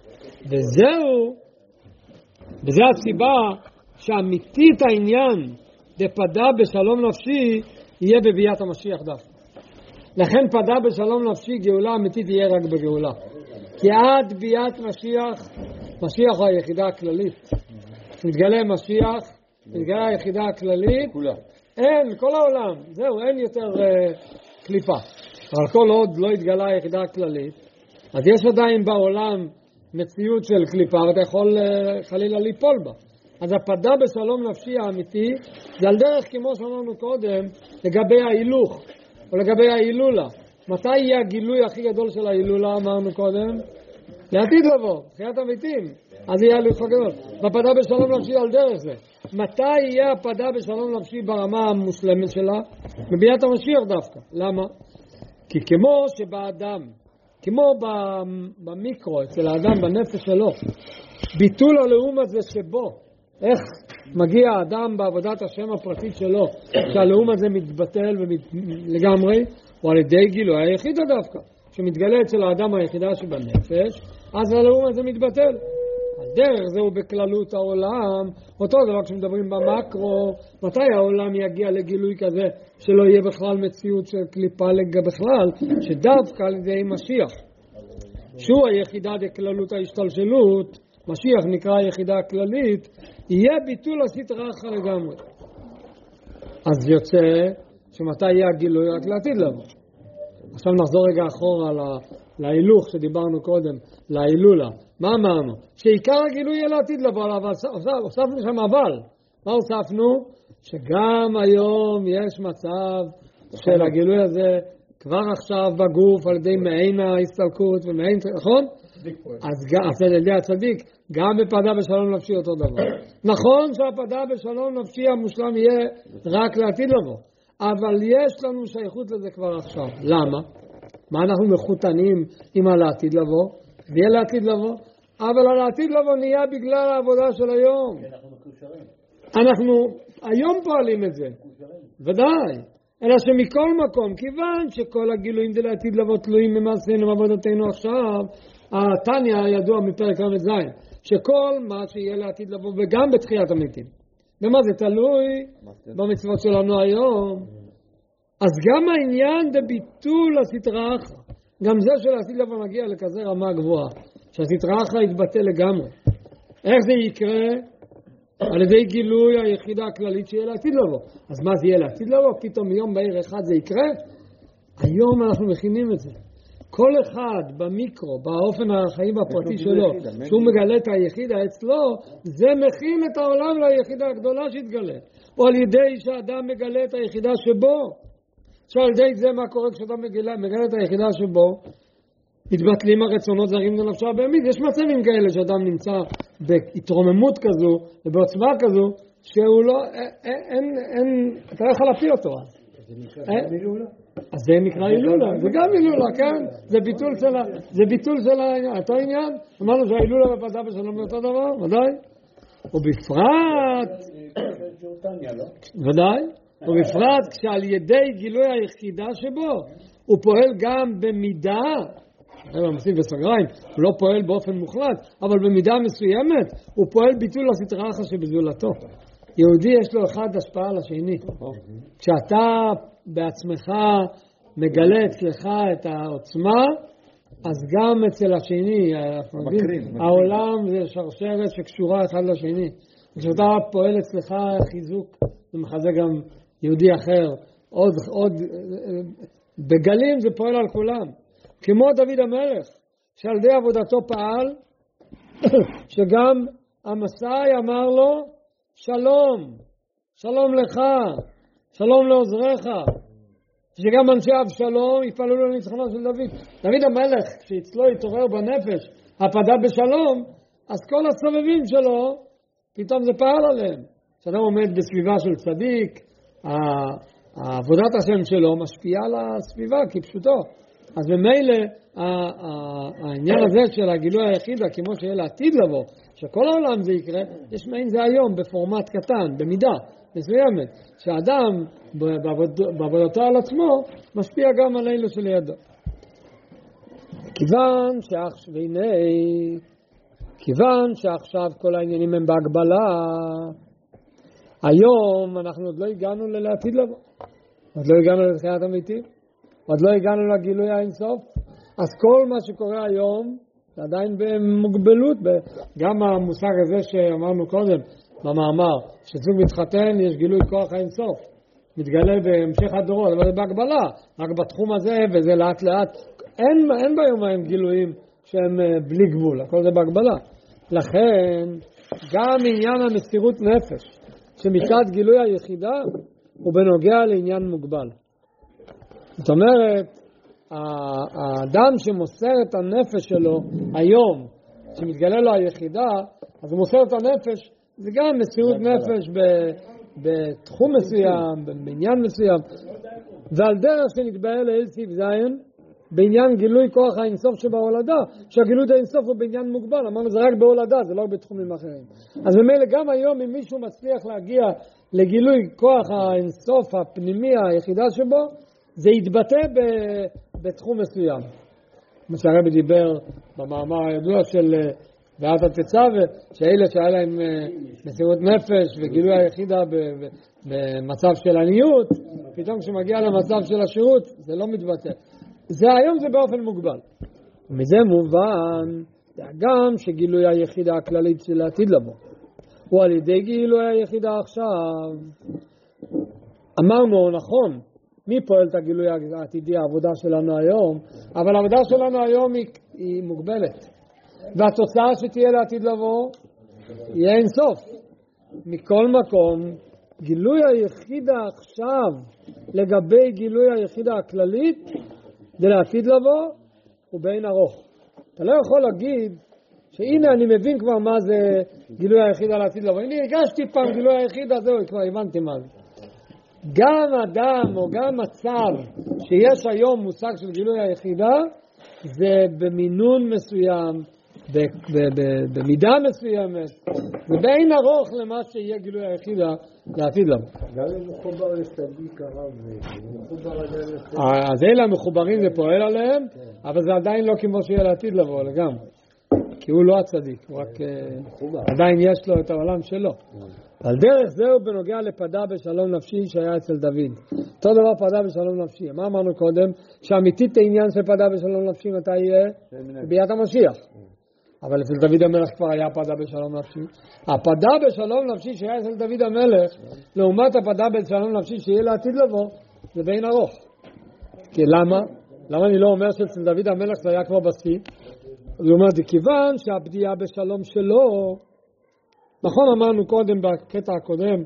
וזה הסיבה שאמיתית העניין דפדה בשלום נפשי יהיה בביאת המשיח דווקא. לכן פדה בשלום נפשי גאולה אמיתית יהיה רק בגאולה. כי עד ביאת משיח הוא היחידה הכללית. מתגלה משיח, מתגלה היחידה הכללית, אין, כל העולם, זהו, אין יותר קליפה. אבל כל עוד לא התגלה היחידה הכללית, אז יש עדיין בעולם מציאות של קליפה, ואתה יכול חלילה ליפול בה. אז הפדה בשלום נפשי האמיתי, זה על דרך כמו שאמרנו קודם, לגבי ההילוך, או לגבי ההילולה. מתי יהיה הגילוי הכי גדול של ההילולה, אמרנו קודם? לעתיד לבוא, בחיית המתים. אז יהיה הילוך הגדול. בפדה בשלום נפשי על דרך זה. מתי יהיה הפדה בשלום נפשי ברמה המוסלמית שלה? בביאת המשיח דווקא. למה? כי כמו שבאדם, כמו במיקרו, אצל האדם, בנפש שלו, ביטול הלאום הזה שבו, איך מגיע האדם בעבודת השם הפרטית שלו, שהלאום הזה מתבטל לגמרי, הוא על ידי גילוי היחידה דווקא. שמתגלה אצל האדם היחידה שבנפש, אז הלאום הזה מתבטל. הדרך זהו בכללות העולם, אותו דבר כשמדברים במקרו, מתי העולם יגיע לגילוי כזה שלא יהיה בכלל מציאות של קליפה בכלל, שדווקא על ידי משיח, שהוא היחידה דכללות ההשתלשלות, משיח נקרא היחידה הכללית, יהיה ביטול הסטרא אחרא לגמרי. אז יוצא שמתי יהיה הגילוי רק לעתיד לבוא. עכשיו נחזור רגע אחורה להילוך שדיברנו קודם, להילולה. מה אמרנו? שעיקר הגילוי יהיה לעתיד לבוא, אבל הוספנו שם אבל. מה הוספנו? שגם היום יש מצב של הגילוי הזה כבר עכשיו בגוף על ידי מעין ההסתלקות ומעין, נכון? אז על ידי הצדיק, גם בפדה בשלום נפשי אותו דבר. נכון שהפדה בשלום נפשי המושלם יהיה רק לעתיד לבוא, אבל יש לנו שייכות לזה כבר עכשיו. למה? מה אנחנו מחותנים עם הלעתיד לבוא? נהיה לעתיד לבוא, אבל הלעתיד לבוא נהיה בגלל העבודה של היום. אנחנו היום פועלים את זה, ודאי. אלא שמכל מקום, כיוון שכל הגילויים זה לעתיד לבוא תלויים ממעשינו ועבודתנו עכשיו, התניא הידוע מפרק ר"ז, שכל מה שיהיה לעתיד לבוא וגם בתחיית המתים. ומה זה תלוי? במצוות שלנו היום. אז גם העניין דביטול הסטרא אחרא, גם זה שלעתיד לבוא מגיע לכזה רמה גבוהה, שהסטרא אחרא יתבטא לגמרי. איך זה יקרה? על ידי גילוי היחידה הכללית שיהיה לעתיד לבוא. אז מה זה יהיה לעתיד לבוא? פתאום מיום בהיר אחד זה יקרה? היום אנחנו מכינים את זה. כל אחד במיקרו, באופן החיים הפרטי שלו, שהוא מגלה את היחידה אצלו, זה מכין את העולם ליחידה הגדולה שיתגלה. או על ידי שאדם מגלה את היחידה שבו. שעל ידי זה מה קורה כשאדם מגלה את היחידה שבו, מתבטלים הרצונות זרים לנפשו הבהמית. יש מצבים כאלה שאדם נמצא בהתרוממות כזו ובעוצמה כזו, שהוא לא, אתה לא יכול להפיל אותו אז. אז זה נקרא הילולה, זה גם הילולה, כן? זה ביטול של אותו עניין. אמרנו שההילולה בפדה בשלום אותו דבר, ודאי. ובפרט, ודאי, ובפרט כשעל ידי גילוי היחידה שבו, הוא פועל גם במידה, עושים בסוגריים, הוא לא פועל באופן מוחלט, אבל במידה מסוימת, הוא פועל ביטול הסטרא אחרא שבזולתו. יהודי יש לו אחד השפעה על השני. כשאתה בעצמך מגלה אצלך את העוצמה, אז גם אצל השני, העולם זה שרשרת שקשורה אחד לשני. כשאתה פועל אצלך חיזוק, זה מחזק גם יהודי אחר. עוד בגלים זה פועל על כולם. כמו דוד המלך, שעל ידי עבודתו פעל, שגם המסאי אמר לו, שלום, שלום לך, שלום לעוזריך, שגם אנשי אבשלום יפעלו לניצחונו של דוד. דוד המלך, כשאצלו התעורר בנפש, הפדה בשלום, אז כל הסובבים שלו, פתאום זה פעל עליהם. כשאדם עומד בסביבה של צדיק, עבודת השם שלו משפיעה על הסביבה כפשוטו. אז במילא העניין הזה של הגילוי היחידה, כמו שיהיה לעתיד לבוא, שכל העולם זה יקרה, יש מעין זה היום בפורמט קטן, במידה מסוימת, שהאדם בעבודתו על עצמו משפיע גם על אלו שלידו. כיוון שעכשיו כל העניינים הם בהגבלה, היום אנחנו עוד לא הגענו לעתיד לבוא, עוד לא הגענו לתחיית המתים, עוד לא הגענו לגילוי האינסוף, אז כל מה שקורה היום זה עדיין במוגבלות. גם המושג הזה שאמרנו קודם במאמר, שזוג מתחתן יש גילוי כוח האינסוף, מתגלה בהמשך הדורות, אבל זה בהגבלה, רק בתחום הזה, וזה לאט לאט, אין ביום היום גילויים שהם בלי גבול, הכל זה בהגבלה. לכן גם עניין המסירות נפש שמצד גילוי היחידה הוא בנוגע לעניין מוגבל. זאת אומרת, האדם שמוסר את הנפש שלו היום, שמתגלה לו היחידה, אז הוא מוסר את הנפש, זה גם מסירות נפש בתחום מסוים, בעניין מסוים, ועל דרך שנתבהר לאל סעיף זין, בעניין גילוי כוח האינסוף שבהולדה, שהגילוי האינסוף הוא בעניין מוגבל, אמרנו זה רק בהולדה, זה לא בתחומים אחרים. אז במילא גם היום אם מישהו מצליח להגיע לגילוי כוח האינסוף הפנימי היחידה שבו, זה יתבטא בתחום מסוים. כמו שהרבי דיבר במאמר הידוע של ואת התצווה, שאלה שהיה להם מסירות נפש וגילוי היחידה במצב של עניות, פתאום כשמגיע למצב של השירות זה לא מתבטא. זה היום זה באופן מוגבל. ומזה מובן גם שגילוי היחידה הכללית של העתיד לבוא הוא על ידי גילוי היחידה עכשיו. אמרנו נכון, מי פועל את הגילוי העתידי? העבודה שלנו היום, אבל העבודה שלנו היום היא מוגבלת, והתוצאה שתהיה לעתיד לבוא יהיה אינסוף. מכל מקום, גילוי היחידה עכשיו לגבי גילוי היחידה הכללית זה לעתיד לבוא הוא בין ארוך. אתה לא יכול להגיד שהנה אני מבין כבר מה זה גילוי היחידה לעתיד לבוא. הנה הגשתי פעם גילוי היחידה, זהו, כבר הבנתי מה זה. גם אדם או גם מצב שיש היום מושג של גילוי היחידה, זה במינון מסוים, במידה מסוימת, ובאין ארוך למה שיהיה גילוי היחידה לעתיד לבוא. גם אם מחובר לצדיק הרב, מחובר עליהם... אז אלה המחוברים זה פועל עליהם, אבל זה עדיין לא כמו שיהיה לעתיד לבוא לגמרי. כי הוא לא הצדיק, הוא רק עדיין יש לו את העולם שלו. על דרך זהו בנוגע לפדה בשלום נפשי שהיה אצל דוד. אותו דבר פדה בשלום נפשי. מה אמרנו קודם? שאמיתית העניין של פדה בשלום נפשי מתי יהיה? ביאת המשיח. אבל אצל דוד המלך כבר היה פדה בשלום נפשי. הפדה בשלום נפשי שהיה אצל דוד המלך, לעומת הפדה בשלום נפשי שיהיה לעתיד לבוא, זה בין ארוך. כי למה? למה אני לא אומר שאצל דוד המלך זה היה כבר בשיא? זאת אומרת, כיוון שהפדיעה בשלום שלו, נכון אמרנו קודם בקטע הקודם,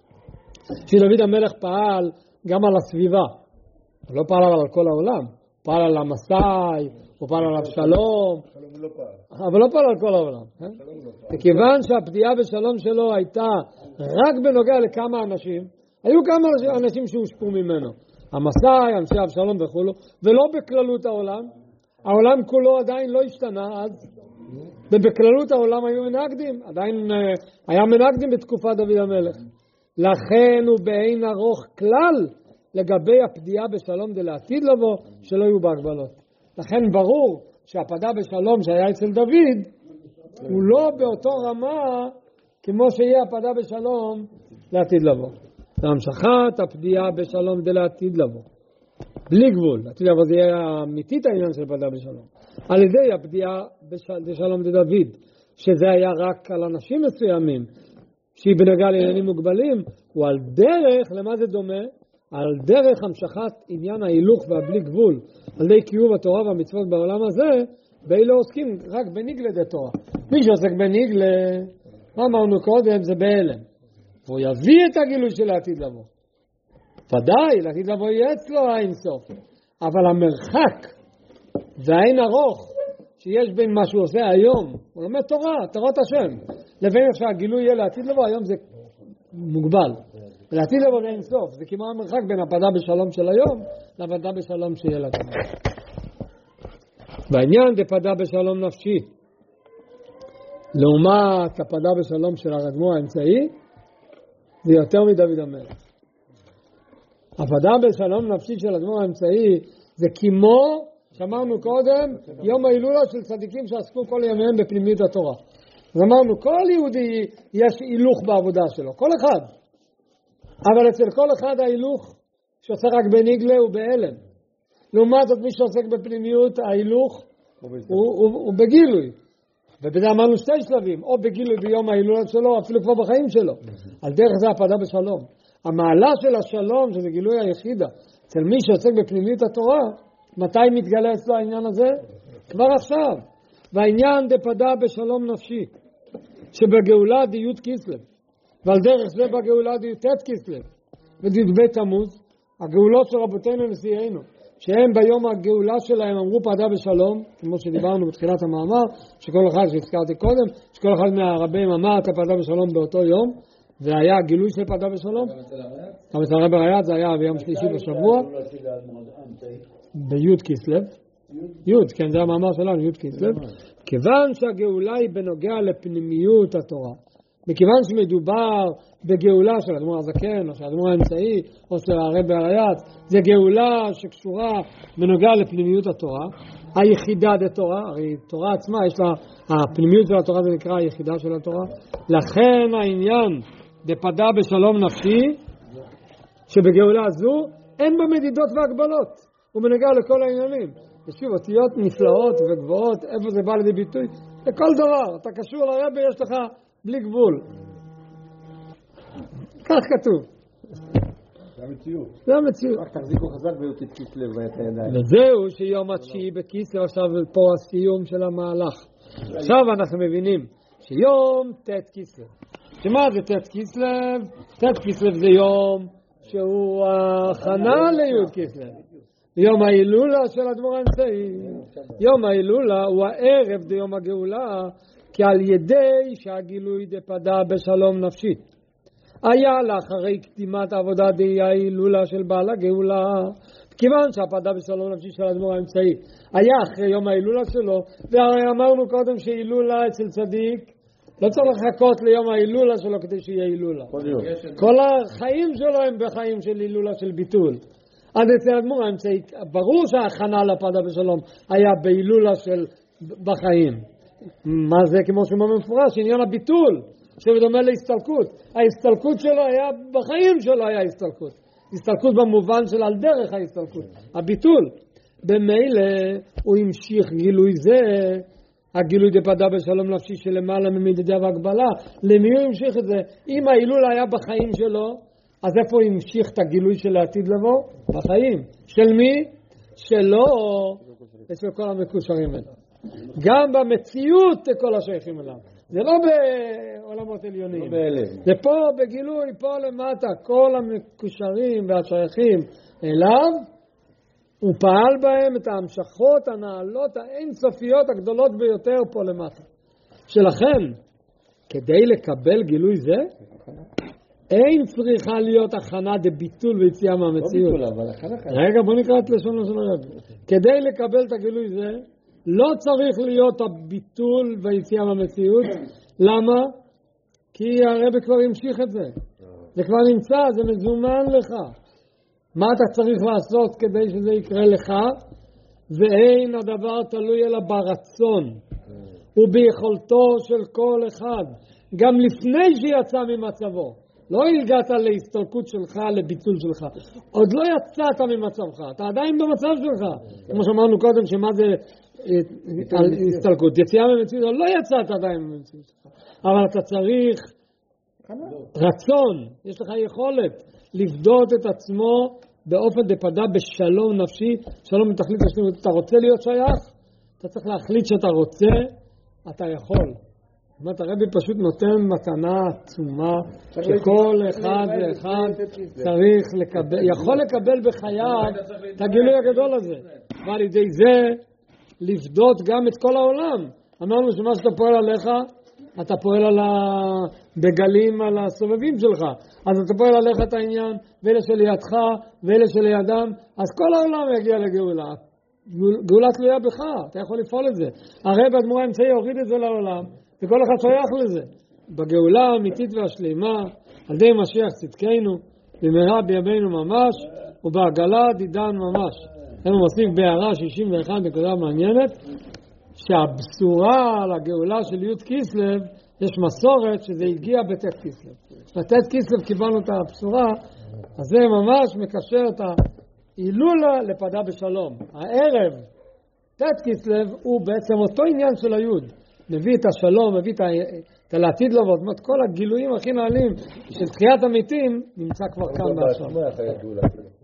שדוד המלך פעל גם על הסביבה. הוא לא פעל על כל העולם. פעל על המסאי, הוא פעל על אבשלום, אבל לא פעל על כל העולם. וכיוון שהפדיעה בשלום שלו הייתה רק בנוגע לכמה אנשים, היו כמה אנשים שהושפעו ממנו. המסאי, אנשי אבשלום וכו', ולא בכללות העולם. העולם כולו עדיין לא השתנה אז, ובכללות העולם היו מנגדים, עדיין היה מנגדים בתקופת דוד המלך. לכן הוא באין ארוך כלל לגבי הפדיעה בשלום דלעתיד לבוא, שלא יהיו בהגבלות. לכן ברור שהפדה בשלום שהיה אצל דוד, הוא לא באותו רמה כמו שיהיה הפדה בשלום לעתיד לבוא. להמשכת הפדיעה בשלום דלעתיד לבוא. בלי גבול. לעתיד לבוא זה יהיה אמיתית העניין של פדה בשלום. על ידי הפדיעה בשלום דוד, שזה היה רק על אנשים מסוימים, שהיא בנגע לעניינים מוגבלים, הוא על דרך, למה זה דומה? על דרך המשכת עניין ההילוך והבלי גבול, על ידי קיום התורה והמצוות בעולם הזה, באילו עוסקים רק בניגלה דה תורה. מי שעוסק בניגלה, מה אמרנו קודם, זה בהלם. והוא יביא את הגילוי של העתיד לבוא. ודאי, לעתיד לבוא יהיה אצלו האין סוף. אבל המרחק והאין ארוך שיש בין מה שהוא עושה היום, הוא לומד תורה, תורת השם, לבין איך שהגילוי יהיה לעתיד לבוא, היום זה מוגבל. ולעתיד לבוא אין סוף, זה כמעט המרחק בין הפדה בשלום של היום, לפדה בשלום שיהיה לעתיד לבוא. בעניין דפדה בשלום נפשי, לעומת הפדה בשלום של הרדמו האמצעי, זה יותר מדוד המלך. הפדה בשלום נפשי של הרדמו האמצעי, זה כמו שאמרנו קודם, יום ההילולה של צדיקים שעסקו כל ימיהם בפנימיות התורה. אז אמרנו, כל יהודי יש הילוך בעבודה שלו, כל אחד. אבל אצל כל אחד ההילוך שעושה רק בניגלה הוא בהלם. לעומת זאת מי שעוסק בפנימיות, ההילוך הוא בגילוי. ובזה אמרנו שתי שלבים, או בגילוי ביום ההילולה שלו, אפילו כבר בחיים שלו. על דרך זה הפדה בשלום. המעלה של השלום, שזה גילוי היחידה, אצל מי שעוסק בפנימיות התורה, מתי מתגלה אצלו העניין הזה? כבר עכשיו. והעניין דפדה בשלום נפשי, שבגאולה דיות כיסלב, ועל דרך זה בגאולה דיות תת כיסלב, ודיות בית תמוז, הגאולות של רבותינו נשיאינו, שהם ביום הגאולה שלהם אמרו פדה בשלום, כמו שדיברנו בתחילת המאמר, שכל אחד שהזכרתי קודם, שכל אחד מהרבים אמר את הפדה בשלום באותו יום, והיה גילוי של פדה בשלום. אבל אצל הרב הרי"ד זה היה ביום שלישי בשבוע, בי' כיסלב, י', כן, זה המאמר שלנו, י' כיסלב, כיוון שהגאולה היא בנוגע לפנימיות התורה, מכיוון שמדובר בגאולה של האדמו"ר הזקן, או של האדמו"ר האמצעי, או של הרב הרי"ד, זה גאולה שקשורה בנוגע לפנימיות התורה, היחידה דתורה, הרי תורה עצמה יש לה, הפנימיות של התורה זה נקרא היחידה של התורה, לכן העניין דפדה בשלום נפשי, שבגאולה הזו אין בה מדידות והגבלות, הוא מנגע לכל העניינים. ושוב, אותיות נפלאות וגבוהות, איפה זה בא לידי ביטוי? לכל דבר, אתה קשור לרבי, יש לך בלי גבול. כך כתוב. זה המציאות. זה המציאות. רק תחזיקו חזק ויותית כיסלב ואת הידיים. וזהו שיום התשיעי בכיסלב, עכשיו פה הסיום של המהלך. עכשיו אנחנו מבינים שיום ת' כיסלב. שמה זה ת' כיסלב? ת' כיסלב זה יום שהוא הכנה לי' כיסלב. יום ההילולה של אדמו"ר האמצעי. יום ההילולה הוא הערב דיום הגאולה, כי על ידי שהגילוי דפדה בשלום נפשי. היה לאחרי קדימת העבודה די ההילולה של בעל הגאולה, כיוון שהפדה בשלום נפשי של אדמו"ר האמצעי היה אחרי יום ההילולה שלו, והרי אמרנו קודם שהילולה אצל צדיק לא צריך לחכות ליום ההילולה שלו כדי שיהיה הילולה. כל החיים שלו הם בחיים של הילולה של ביטול. עד אצל אדמו"ר האמצעי ברור שההכנה לפדה בשלום היה בהילולה של בחיים. מה זה כמו שאומר מפורש? עניין הביטול שבדומה להסתלקות. ההסתלקות שלו היה בחיים שלו היה הסתלקות. הסתלקות במובן של על דרך ההסתלקות. הביטול. במילא הוא המשיך גילוי זה, הגילוי דפדה בשלום נפשי שלמעלה ממידותיה והגבלה. למי הוא המשיך את זה? אם ההילול היה בחיים שלו, אז איפה הוא המשיך את הגילוי של העתיד לבוא? בחיים. של מי? שלו, אצל כל המקושרים אליו. גם במציאות כל השייכים אליו. זה לא בעולמות עליונים. זה פה בגילוי, פה למטה, כל המקושרים והשייכים אליו, הוא פעל בהם את ההמשכות, הנעלות, האינסופיות הגדולות ביותר פה למטה. שלכן, כדי לקבל גילוי זה, אין צריכה להיות הכנה דביטול ויציאה מהמציאות. רגע, בוא נקרא את לשונו של הרב. כדי לקבל את הגילוי זה, לא צריך להיות הביטול והיציאה מהמציאות. למה? כי הרב כבר המשיך את זה. זה כבר נמצא, זה מזומן לך. מה אתה צריך לעשות כדי שזה יקרה לך? ואין הדבר תלוי אלא ברצון וביכולתו של כל אחד, גם לפני שיצא ממצבו. לא הגעת להסתלקות שלך, לביטול שלך. עוד לא יצאת ממצבך, אתה עדיין במצב שלך. כמו שאמרנו קודם, שמה זה הסתלקות? יציאה ממציאות, לא יצאת עדיין ממציאות שלך. אבל אתה צריך רצון, יש לך יכולת לבדות את עצמו באופן דפדה בשלום נפשי. שלום מתכלית השלמות. אתה רוצה להיות שייך? אתה צריך להחליט שאתה רוצה, אתה יכול. זאת אומרת, הרבי פשוט נותן מתנה עצומה שכל אחד ואחד צריך לקבל, יכול לקבל בחייו את הגילוי הגדול הזה. ועל ידי זה לבדות גם את כל העולם. אמרנו שמה שאתה פועל עליך, אתה פועל בגלים על הסובבים שלך. אז אתה פועל עליך את העניין, ואלה שלידך, ואלה שלידם, אז כל העולם יגיע לגאולה. גאולה תלויה בך, אתה יכול לפעול את זה. הרב אדמו"ר האמצעי הוריד את זה לעולם, וכל אחד שייך לזה. בגאולה האמיתית והשלימה, על ידי משיח צדקנו, במהרה בימינו ממש, ובעגלה דידן ממש. אני מוסיף בהערה 61 נקודה מעניינת, שהבשורה על הגאולה של י' כיסלב, יש מסורת שזה הגיע בט' כיסלב. בט' כיסלב קיבלנו את הבשורה, אז זה ממש מקשר את ההילולה לפדה בשלום. הערב, ט' כיסלב, הוא בעצם אותו עניין של היוד. מביא את השלום, מביא את העתיד לבוא. זאת אומרת, כל הגילויים הכי נעלים של תחיית המתים נמצא כבר כאן בהשלום.